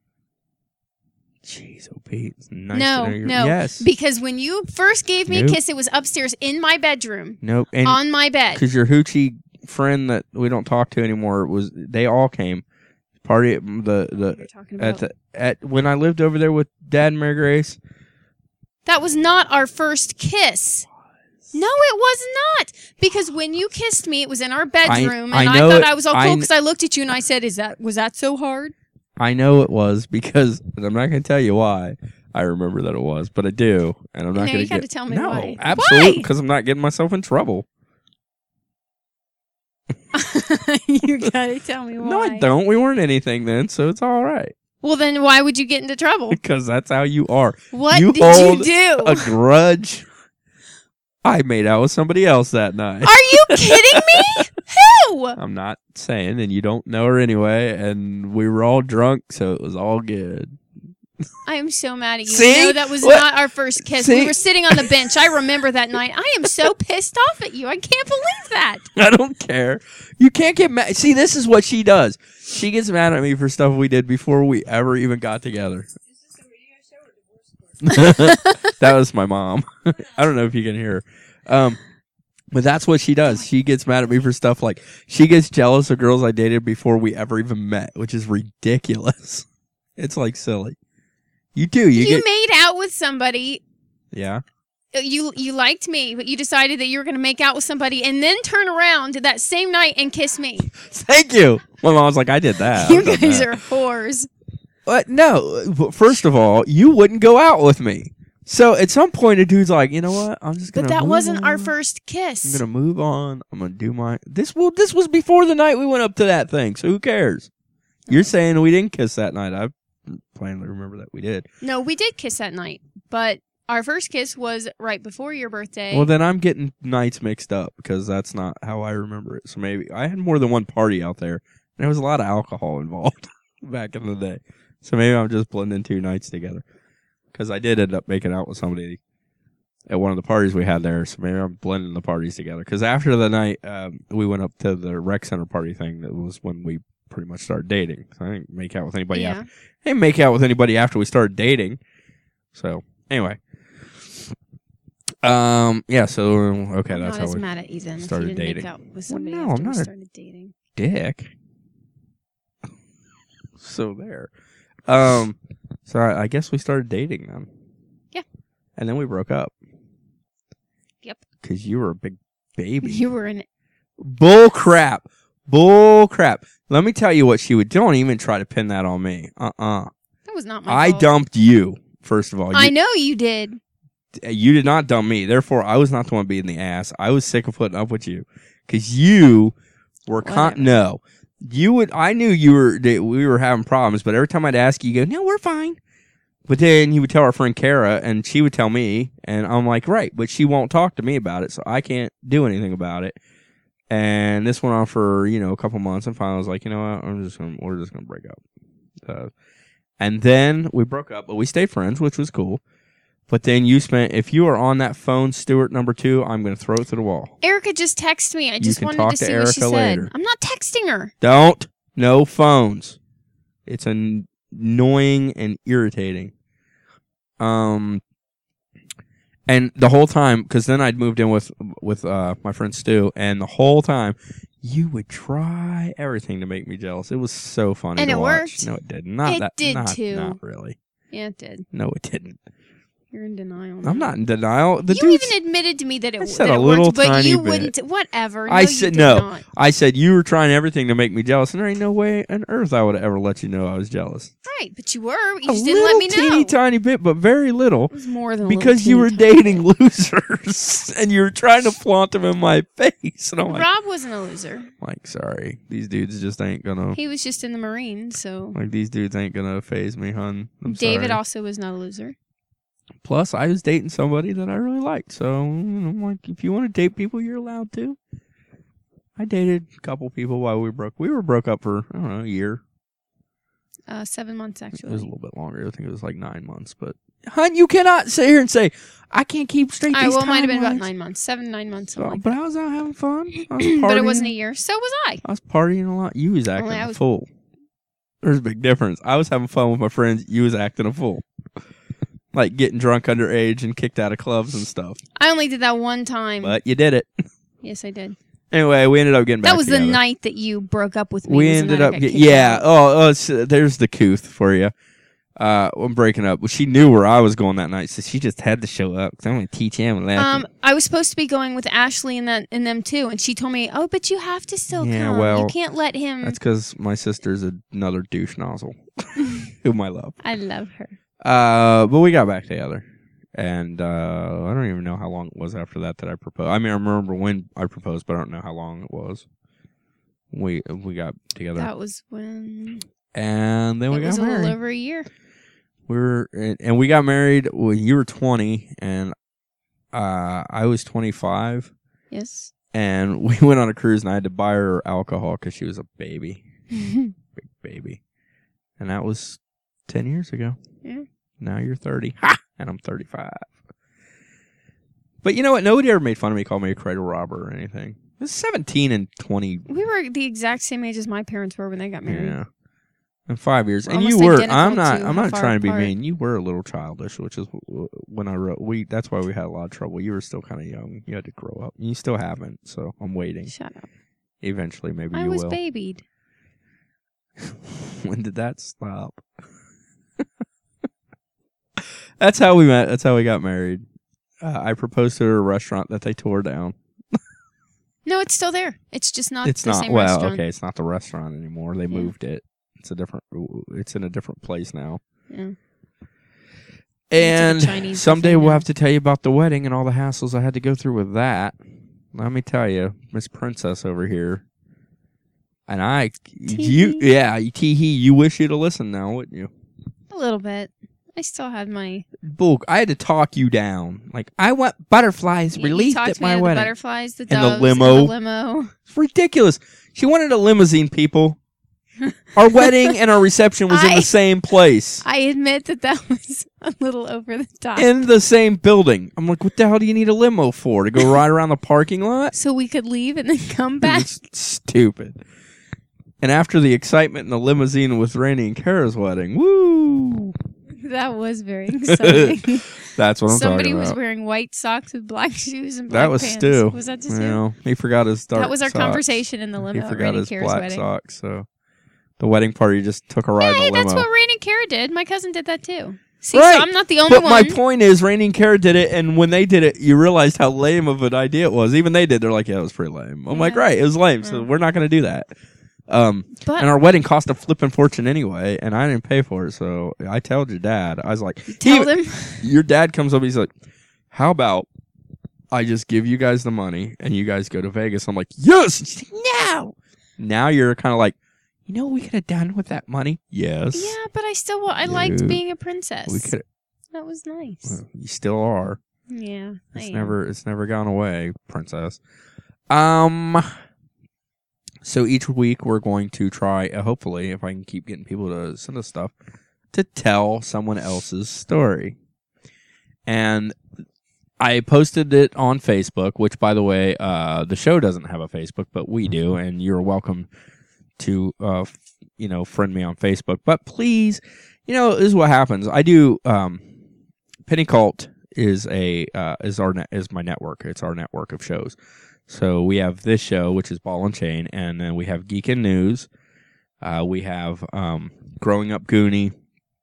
Jeez, oh Pete, it's nice No, to know you're- no. Yes. Because when you first gave me Nope. a kiss, it was upstairs in my bedroom, nope. And on my bed. because your hoochie friend that we don't talk to anymore was they all came party at the the You're talking at about. the at when I lived over there with Dad and Mary Grace. That was not our first kiss. No, it was not. Because when you kissed me, it was in our bedroom, I and I, know thought it- I was all I cool kn- because I looked at you and I said, "Is that was that so hard?" I know it was because and I'm not going to tell you why. I remember that it was, but I do, and I'm not No, going you get gotta tell me no, why. absolutely, Why? because I'm not getting myself in trouble. You gotta tell me why. No, I don't. We weren't anything then, so it's all right. Well, then why would you get into trouble? Because that's how you are. What You did hold you do? A grudge. I made out with somebody else that night. Are you kidding me? Who? I'm not saying, and you don't know her anyway, and we were all drunk, so it was all good. I am so mad at you. See? No, that was What? not our first kiss. See? We were sitting on the bench. I remember that night. I am so pissed off at you. I can't believe that. I don't care. You can't get mad. See, this is what she does. She gets mad at me for stuff we did before we ever even got together. That was my mom. I don't know if you can hear her. Um, but that's what she does. She gets mad at me for stuff like she gets jealous of girls I dated before we ever even met, which is ridiculous. It's like silly. You do. You, You, get made out with somebody. yeah. You you liked me, but you decided that you were going to make out with somebody and then turn around that same night and kiss me. Thank you. My mom's like, I did that. you I've done guys that. are whores. But no, first of all, you wouldn't go out with me. So at some point, a dude's like, you know what? I'm just gonna. But that move wasn't our on. first I'm kiss. gonna move on. I'm gonna do my this. Well, this was before the night we went up to that thing. So who cares? You're saying we didn't kiss that night. I plainly remember that we did. No, we did kiss that night, but Our first kiss was right before your birthday. Well, then I'm getting nights mixed up because that's not how I remember it. So maybe I had more than one party out there. And there was a lot of alcohol involved back in the day. So maybe I'm just blending two nights together. Because I did end up making out with somebody at one of the parties we had there. So maybe I'm blending the parties together. Because after the night, um, we went up to the rec center party thing. That was when we pretty much started dating. So I didn't make out with anybody Yeah. after. I didn't make out with anybody after we started dating. So anyway. Um. Yeah. So okay, I'm that's not how as we mad at you then if started you didn't dating. make out with somebody no, after I'm we not a- started dating. dick. So there. Um. So I, I guess we started dating then. Yeah. And then we broke up. Yep. Because you were a big baby. You were in it. Bull crap. Bull crap. Let me tell you what she would. Don't even try to pin that on me. Uh uh That was not my I fault. dumped you. First of all, I you, know you did. you did not dump me. Therefore, I was not the one being the ass. I was sick of putting up with you because you were con- Whatever. no. You would. I knew you were. That we were having problems, but every time I'd ask you, you go, "No, we're fine." But then you would tell our friend Kara, and she would tell me, and I'm like, "Right," but she won't talk to me about it, so I can't do anything about it. And this went on for you know a couple months, and finally I was like, "You know what? I'm just gonna, we're just gonna break up." Uh, and then we broke up, but we stayed friends, which was cool. But then you spent, if you are on that phone, Stuart number two, I'm going to throw it through the wall. Erica just texted me. I just can wanted talk to to see what she Erica said. later. I'm not texting her. Don't. No phones. It's an- annoying and irritating. Um, and the whole time, because then I'd moved in with with uh, my friend Stu, and the whole time, you would try everything to make me jealous. It was so funny And to it watch. worked. No, it didn't. Not It that. did not, too. Not really. Yeah, it did. No, it didn't. You're in denial. I'm not in denial. The you dude's- even admitted to me that it, I said that a it little worked, but tiny you bit. wouldn't. Whatever. No, I you said did no. not. I said you were trying everything to make me jealous, and there ain't no way on earth I would have ever let you know I was jealous. Right, but you were. You a just little didn't let me know. teeny tiny bit, but very little, It was more than a because little you were teeny tiny dating losers, and you were trying to flaunt them in my face, and I'm bit. like, Rob wasn't a loser. like, sorry, these dudes just ain't gonna, He was just in the Marines, so. like, these dudes ain't gonna phase me, hun. I'm David sorry. also was not a loser. Plus, I was dating somebody that I really liked, so I'm like, if you want to date people, you're allowed to. I dated a couple people while we broke. We were broke up for I don't know a year. Uh, seven months, It was a actually. little bit longer. I think it was like nine months. But hun, you cannot sit here and say I can't keep straight. I these well, it might have been about timelines." nine months. Seven, nine months. So, Something like but I was out having fun. I was that. But it partying. wasn't a year. So was I. I was partying a lot. You was acting Only I a was- fool. There's a big difference. I was having fun with my friends. You was acting a fool. Like getting drunk underage and kicked out of clubs and stuff. I only did that one time. But you did it. Yes, I did. Anyway, we ended up getting back That was together. the night that you broke up with me. We was the ended night I up got get, kicked yeah. out. Oh, oh it's, uh, there's the couth for you. Uh, I'm breaking up. Well, she knew where I was going that night, so she just had to show up. Cause I'm going to teach him a lesson. Um, I was supposed to be going with Ashley and that and them too, and she told me, "Oh, but you have to still Yeah, come. well, you can't let him." That's because my sister's another douche nozzle, whom I love. I love her. Uh, but we got back together, and uh, I don't even know how long it was after that that I proposed. I mean, I remember when I proposed, but I don't know how long it was. We we got together, That was when and then we it got was a married. little over a year. We were, and and we got married when you were twenty, and uh, I was twenty-five, Yes. and we went on a cruise, and I had to buy her alcohol because she was a baby, big baby, and that was ten years ago. Yeah. Now you're thirty, ha! And I'm thirty-five. But you know what? Nobody ever made fun of me, called me a cradle robber or anything. I was seventeen and twenty. We were the exact same age as my parents were when they got married. Yeah. In five years, We're and you almost were. identical I'm not. to I'm how not far trying to be apart. mean. You were a little childish, which is w- when I wrote. We. That's why we had a lot of trouble. You were still kind of young. You had to grow up. You still haven't. So I'm waiting. Shut up. Eventually, maybe I you was will. babied. When did that stop? That's how we met. That's how we got married. Uh, I proposed to her at a restaurant that they tore down. No, it's still there. It's just not It's the not. same Well, restaurant. okay, it's not the restaurant anymore. They Yeah. moved it. It's a different. It's in a different place now. Yeah. And It's like a Chinese someday buffet we'll now. have to tell you about the wedding and all the hassles I had to go through with that. Let me tell you, Miss Princess over here. And I, you, Tee-hee. yeah, you tee hee. You wish you'd have listened now, wouldn't you? A little bit. I still had my. Bull. I had to talk you down. Like, I want butterflies Yeah, you released talked at me my out of the wedding. butterflies, the And the doves, limo. and the limo. It's ridiculous. She wanted a limousine, people. Our wedding and our reception was in I- the same place. I admit that that was a little over the top. In the same building. I'm like, what the hell do you need a limo for? To go ride around the parking lot? So we could leave and then come back. It's stupid. And after the excitement in the limousine with Rainey and Kara's wedding, woo! That was very exciting. That's what I'm Somebody talking was about. wearing white socks with black shoes and black That was pants. Stu. Was that just you you? know, he forgot his dark That was our socks. conversation in the limo He at forgot Rainey his Kara's black wedding. socks, so the wedding party just took a ride Hey, in the that's limo. what Rainey and Kara did. My cousin did that too. See, Right. so I'm not the only But one. my point is, Rainey and Kara did it, and when they did it, you realized how lame of an idea it was. Even they did. They're like, yeah, it was pretty lame. I'm like, Yeah. right, it was lame, so Yeah. we're not going to do that. Um, But and our wedding cost a flipping fortune anyway, and I didn't pay for it, so I told your dad. I was like, tell he- them. your dad comes up, he's like, how about I just give you guys the money, and you guys go to Vegas? I'm like, yes! No! Now you're kind of like, you know what we could have done with that money? Yes. Yeah, but I still wa- I liked No. being a princess. We could. That was nice. Well, you still are. Yeah, I It's am. never it's never gone away, princess. Um so each week we're going to try uh, hopefully if I can keep getting people to send us stuff to tell someone else's story. And I posted it on Facebook, which by the way, uh the show doesn't have a Facebook, but we do, and you're welcome to uh f- you know, friend me on Facebook. But please, you know, this is what happens. I do um Penny Cult is a uh, is our net, is my network. It's our network of shows. So we have this show, which is Ball and Chain, and then we have Geek and News. Uh, we have um, Growing Up Goonie,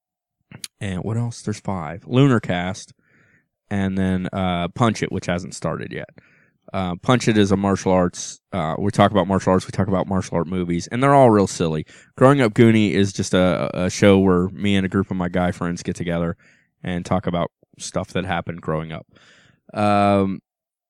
and what else? There's five. Lunar Cast, and then uh, Punch It, which hasn't started yet. Uh, Punch It is a martial arts. Uh, we talk about martial arts. We talk about martial art movies, and they're all real silly. Growing Up Goonie is just a, a show where me and a group of my guy friends get together and talk about stuff that happened growing up. Um,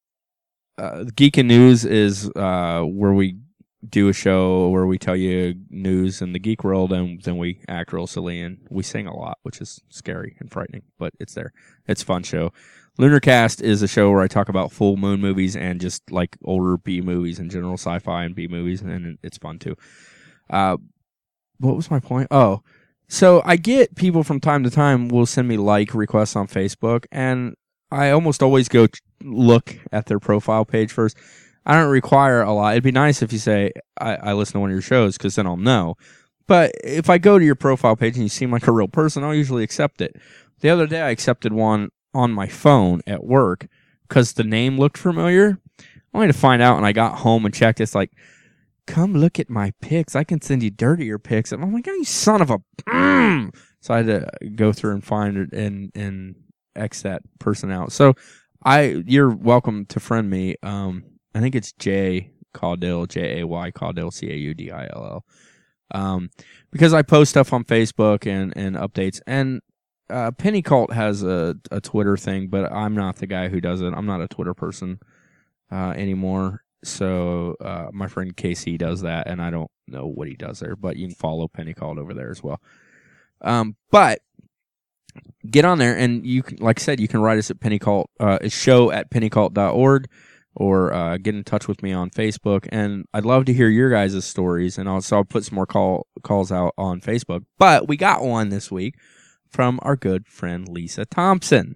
uh, Geek and News is uh, where we do a show where we tell you news in the geek world, and then we act real silly and we sing a lot, which is scary and frightening, but it's there. It's a fun show. Lunar Cast is a show where I talk about full moon movies and just like older B movies in general, sci-fi and B movies, and it's fun too. Uh, what was my point? Oh, so I get people from time to time will send me like requests on Facebook, and I almost always go t- look at their profile page first. I don't require a lot. It'd be nice if you say, I, I listen to one of your shows, because then I'll know. But if I go to your profile page and you seem like a real person, I'll usually accept it. The other day I accepted one on my phone at work because the name looked familiar. Only to find out when I got home and checked, it's like, come look at my pics. I can send you dirtier pics. And I'm like, oh, you son of a... Mm. So I had to go through and find it and, and X that person out. So I, you're welcome to friend me. Um, I think it's Jay Caudill, J A Y Caudill, C A U D I L L. Um, because I post stuff on Facebook and, and updates. And uh, Penny Cult has a, a Twitter thing, but I'm not the guy who does it. I'm not a Twitter person uh, anymore. So uh, my friend Casey does that, and I don't know what he does there, but you can follow Penny Cult over there as well. Um, but get on there, and you can, like I said, you can write us at Penny Cult, uh, show at penny cult dot org, or uh, get in touch with me on Facebook. And I'd love to hear your guys' stories, and also I'll put some more call calls out on Facebook. But we got one this week from our good friend Lisa Thompson.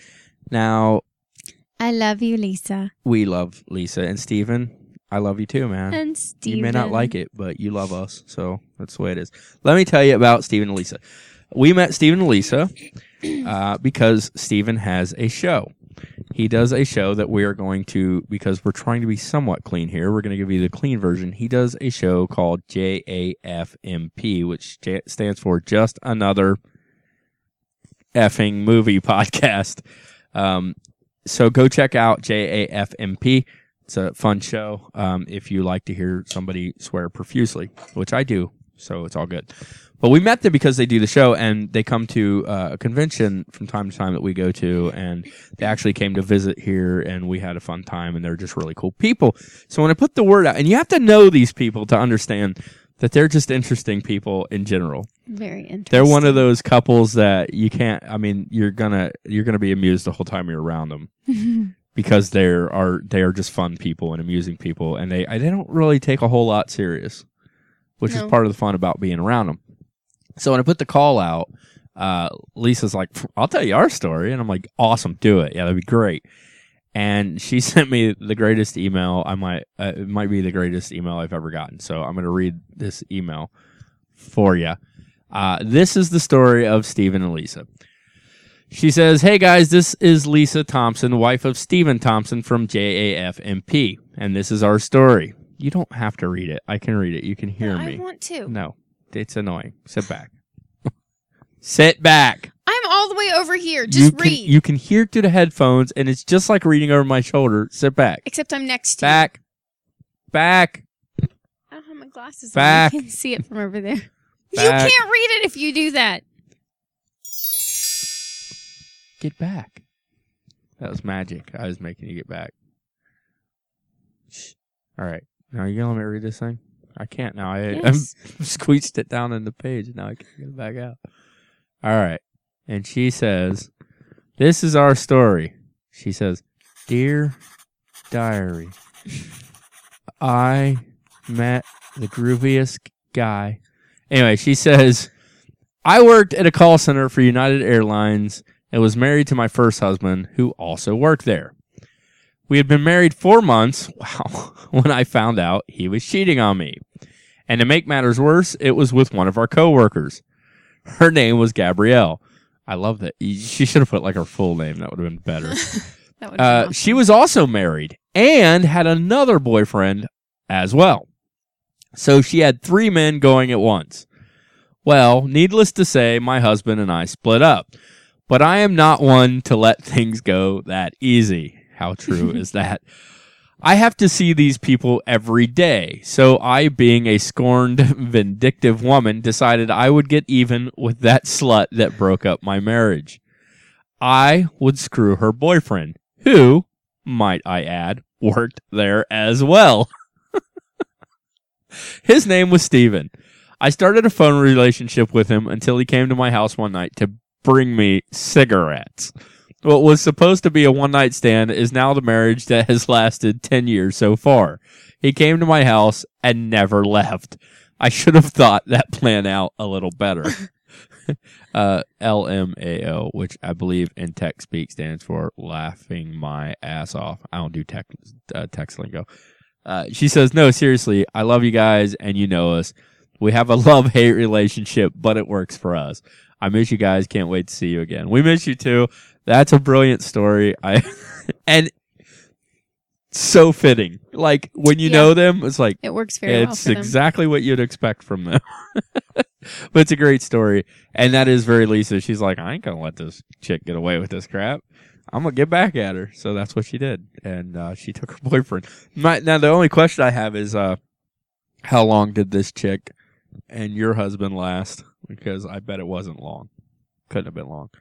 Now, I love you, Lisa. we love Lisa, and Steven, I love you too, man. And Steven. You may not like it, but you love us, so that's the way it is. Let me tell you about Steven and Lisa. We met Steven and Lisa uh, because Steven has a show. He does a show that we are going to, because we're trying to be somewhat clean here, we're going to give you the clean version. He does a show called J A F M P, which j- stands for Just Another Effing Movie Podcast. Um, so go check out J A F M P. It's a fun show um, if you like to hear somebody swear profusely, which I do, so it's all good. But we met them because they do the show, and they come to uh, a convention from time to time that we go to, and they actually came to visit here, and we had a fun time, and they're just really cool people. So when I put the word out, and you have to know these people to understand that they're just interesting people in general. Very interesting. They're one of those couples that you can't. I mean, you're gonna you're gonna be amused the whole time you're around them because they are they are just fun people and amusing people, and they they don't really take a whole lot serious, which No. is part of the fun about being around them. So when I put the call out, uh, Lisa's like, "I'll tell you our story," and I'm like, "Awesome, do it. Yeah, that'd be great." And she sent me the greatest email. I might uh, it might be the greatest email I've ever gotten. So I'm going to read this email for you. Uh, this is the story of Stephen and Lisa. She says, "Hey guys, this is Lisa Thompson, wife of Stephen Thompson from J A F M P, and this is our story." You don't have to read it. I can read it. You can hear I me. want to. No, it's annoying. Sit back. Sit back. I'm all the way over here. Just you read. Can, you can hear through the headphones, and it's just like reading over my shoulder. Sit back. Except I'm next to Back. Back. you. I don't have my glasses Back. on. I can see it from over there. You Back. can't read it if you do that. Get back. That was magic. I was making you get back. Shh. All right. Now you gonna let me read this thing? I can't now. I Yes. I'm squeezed it down in the page, and now I can't get it back out. All right. And she says, "This is our story." She says, "Dear diary, I met the grooviest guy." Anyway, she says, "I worked at a call center for United Airlines and was married to my first husband, who also worked there. We had been married four months, wow, when I found out he was cheating on me. And to make matters worse, it was with one of our coworkers. Her name was Gabrielle." I love that. She should have put like her full name. That would have been better. That would Uh, she was also married and had another boyfriend as well. So she had three men going at once. Well, needless to say, my husband and I split up. But I am not one to let things go that easy. How true is that? I have to see these people every day. So I, being a scorned, vindictive woman, decided I would get even with that slut that broke up my marriage. I would screw her boyfriend, who, might I add, worked there as well. His name was Steven. I started a phone relationship with him until he came to my house one night to bring me cigarettes. What was supposed to be a one-night stand is now the marriage that has lasted ten years so far. He came to my house and never left. I should have thought that plan out a little better. uh, L M A O, which I believe in tech speak stands for laughing my ass off. I don't do tech, uh, text lingo. Uh, she says, "No, seriously, I love you guys and you know us. We have a love-hate relationship, but it works for us. I miss you guys. Can't wait to see you again." We miss you too. That's a brilliant story. I and so fitting. Like when you Yeah. know them, it's like It works very well it's for them. exactly what you'd expect from them. But it's a great story, and that is very Lisa. She's like, "I ain't gonna let this chick get away with this crap. I'm gonna get back at her." So that's what she did, and uh, she took her boyfriend. My, now the only question I have is, uh, how long did this chick and your husband last? Because I bet it wasn't long. Couldn't have been long.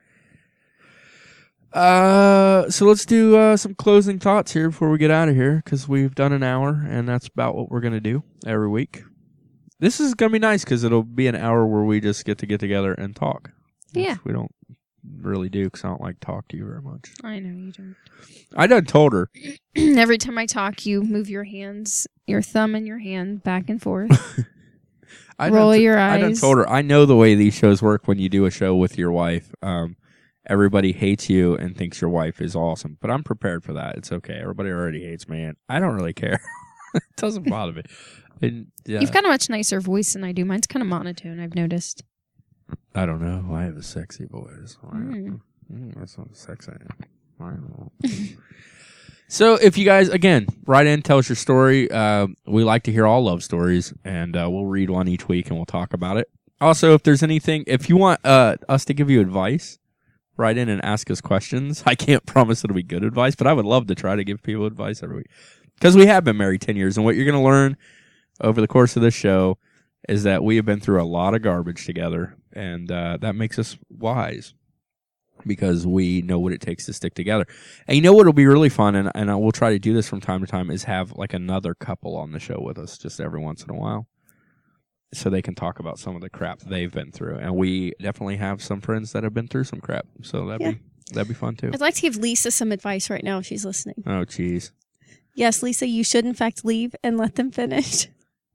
Uh, so let's do uh, some closing thoughts here before we get out of here, because we've done an hour, and that's about what we're gonna do every week. This is gonna be nice because it'll be an hour where we just get to get together and talk. which Yeah. we don't really do because I don't like to talk to you very much. I know you don't. I done told her. Every time I talk, you move your hands, your thumb and your hand back and forth. I Roll done, your I done eyes. told her. I know the way these shows work when you do a show with your wife. Um, everybody hates you and thinks your wife is awesome, but I'm prepared for that. It's okay. Everybody already hates me, and I don't really care. It doesn't bother me. And, yeah, You've got a much nicer voice than I do. Mine's kind of monotone, I've noticed. I don't know. I have a sexy voice. Mm. Mm, that's not sexy. I don't know. So if you guys, again, write in, tell us your story. Uh, we like to hear all love stories, and uh, we'll read one each week, and we'll talk about it. Also, if there's anything, if you want uh, us to give you advice, write in and ask us questions. I can't promise it'll be good advice, but I would love to try to give people advice every week. Because we have been married ten years, and what you're going to learn over the course of this show is that we have been through a lot of garbage together, and uh, that makes us wise. Because we know what it takes to stick together. And you know what will be really fun, and, and I will try to do this from time to time, is have like another couple on the show with us just every once in a while. so they can talk about some of the crap they've been through. And we definitely have some friends that have been through some crap, so that'd Yeah. be that'd be fun too. I'd like to give Lisa some advice right now if she's listening. Oh, jeez. Yes, Lisa, you should in fact leave and let them finish.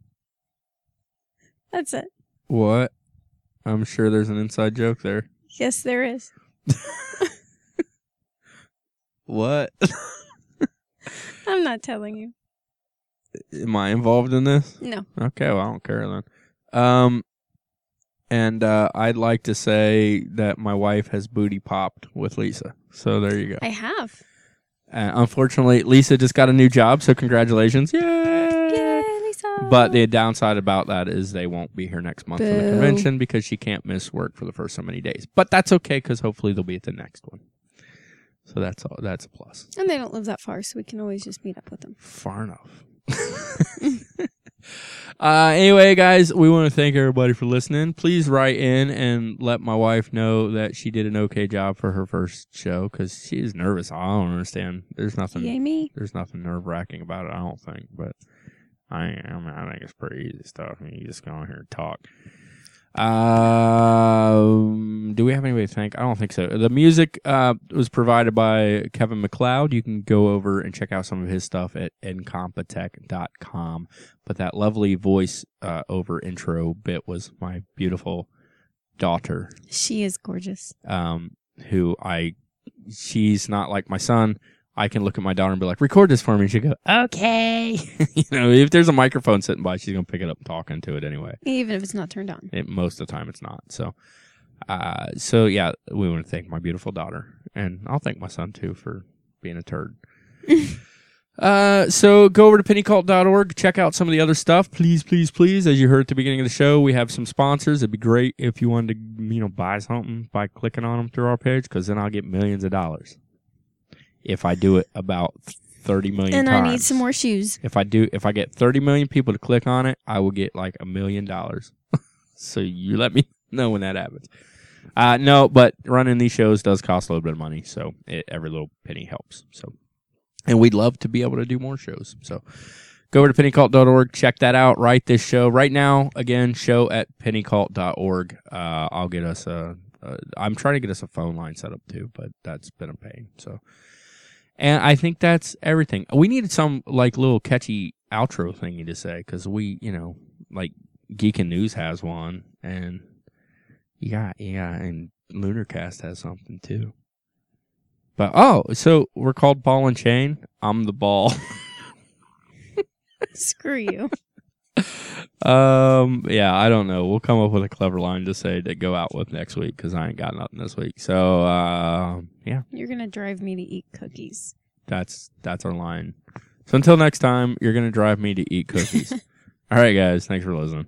That's it. What? I'm sure there's an inside joke there. Yes, there is. What? I'm not telling you. Am I involved in this? No. Okay, well, I don't care then. Um, and uh, I'd like to say that my wife has booty popped with Lisa. So there you go. I have. Uh, unfortunately, Lisa just got a new job, so congratulations. Yay! Yay, Lisa. But the downside about that is they won't be here next month for the Boo. convention because she can't miss work for the first so many days. But that's okay because hopefully they'll be at the next one. So that's all. That's a plus. And they don't live that far, so we can always just meet up with them. Far enough. uh, anyway, guys, we want to thank everybody for listening. Please write in and let my wife know that she did an okay job for her first show because she's nervous. I don't understand. There's nothing. Yay me. There's nothing nerve wracking about it. I don't think, but I, I mean, I think it's pretty easy stuff. I mean, you just go on here and talk. Um, do we have anybody to thank? I don't think so. The music uh, was provided by Kevin MacLeod. You can go over and check out some of his stuff at incompetech dot com. But that lovely voice uh, over intro bit was my beautiful daughter, She is gorgeous. um, who I, she's not like my son. I can look at my daughter and be like, record this for me. And she'll go, okay. You know, if there's a microphone sitting by, she's going to pick it up and talk into it anyway. Even if it's not turned on. It, most of the time, it's not. So, uh, so yeah, we want to thank my beautiful daughter, and I'll thank my son too for being a turd. uh, so go over to penny cult dot org, check out some of the other stuff, please, please, please. As you heard at the beginning of the show, we have some sponsors. It'd be great if you wanted to, you know, buy something by clicking on them through our page, because then I'll get millions of dollars if I do it about thirty million And times. I need some more shoes. If I do, if I get thirty million people to click on it, I will get like a million dollars. So you let me know when that happens. Uh, no, but running these shows does cost a little bit of money, so it, every little penny helps. So, and we'd love to be able to do more shows. So go over to penny cult dot org, check that out. Write this show right now. Again, show at penny cult dot org. Uh, I'll get us a. Uh, I'm trying to get us a phone line set up too, but that's been a pain. So. And I think that's everything. We needed some, like, little catchy outro thingy to say, because we, you know, like, Geekin' News has one, and, yeah, yeah, and Lunarcast has something, too. But, oh, so we're called Ball and Chain. I'm the ball. Screw you. um, yeah, I don't know. We'll come up with a clever line to say to go out with next week, because I ain't got nothing this week. So, uh, yeah. You're going to drive me to eat cookies. That's that's our line. So until next time, you're going to drive me to eat cookies. All right, guys. Thanks for listening.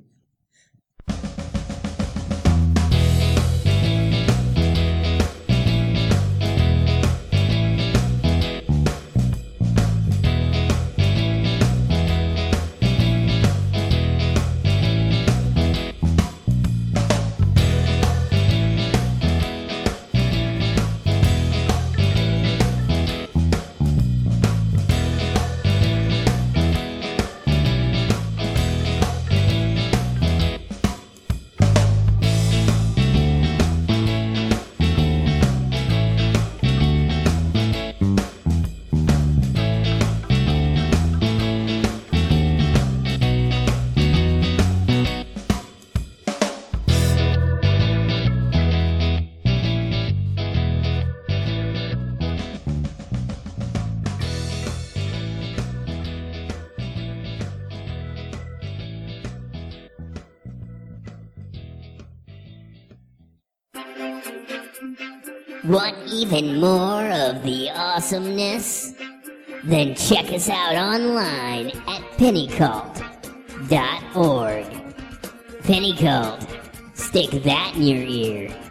Want even more of the awesomeness? Then check us out online at penny cult dot org. Penny Cult. Stick that in your ear.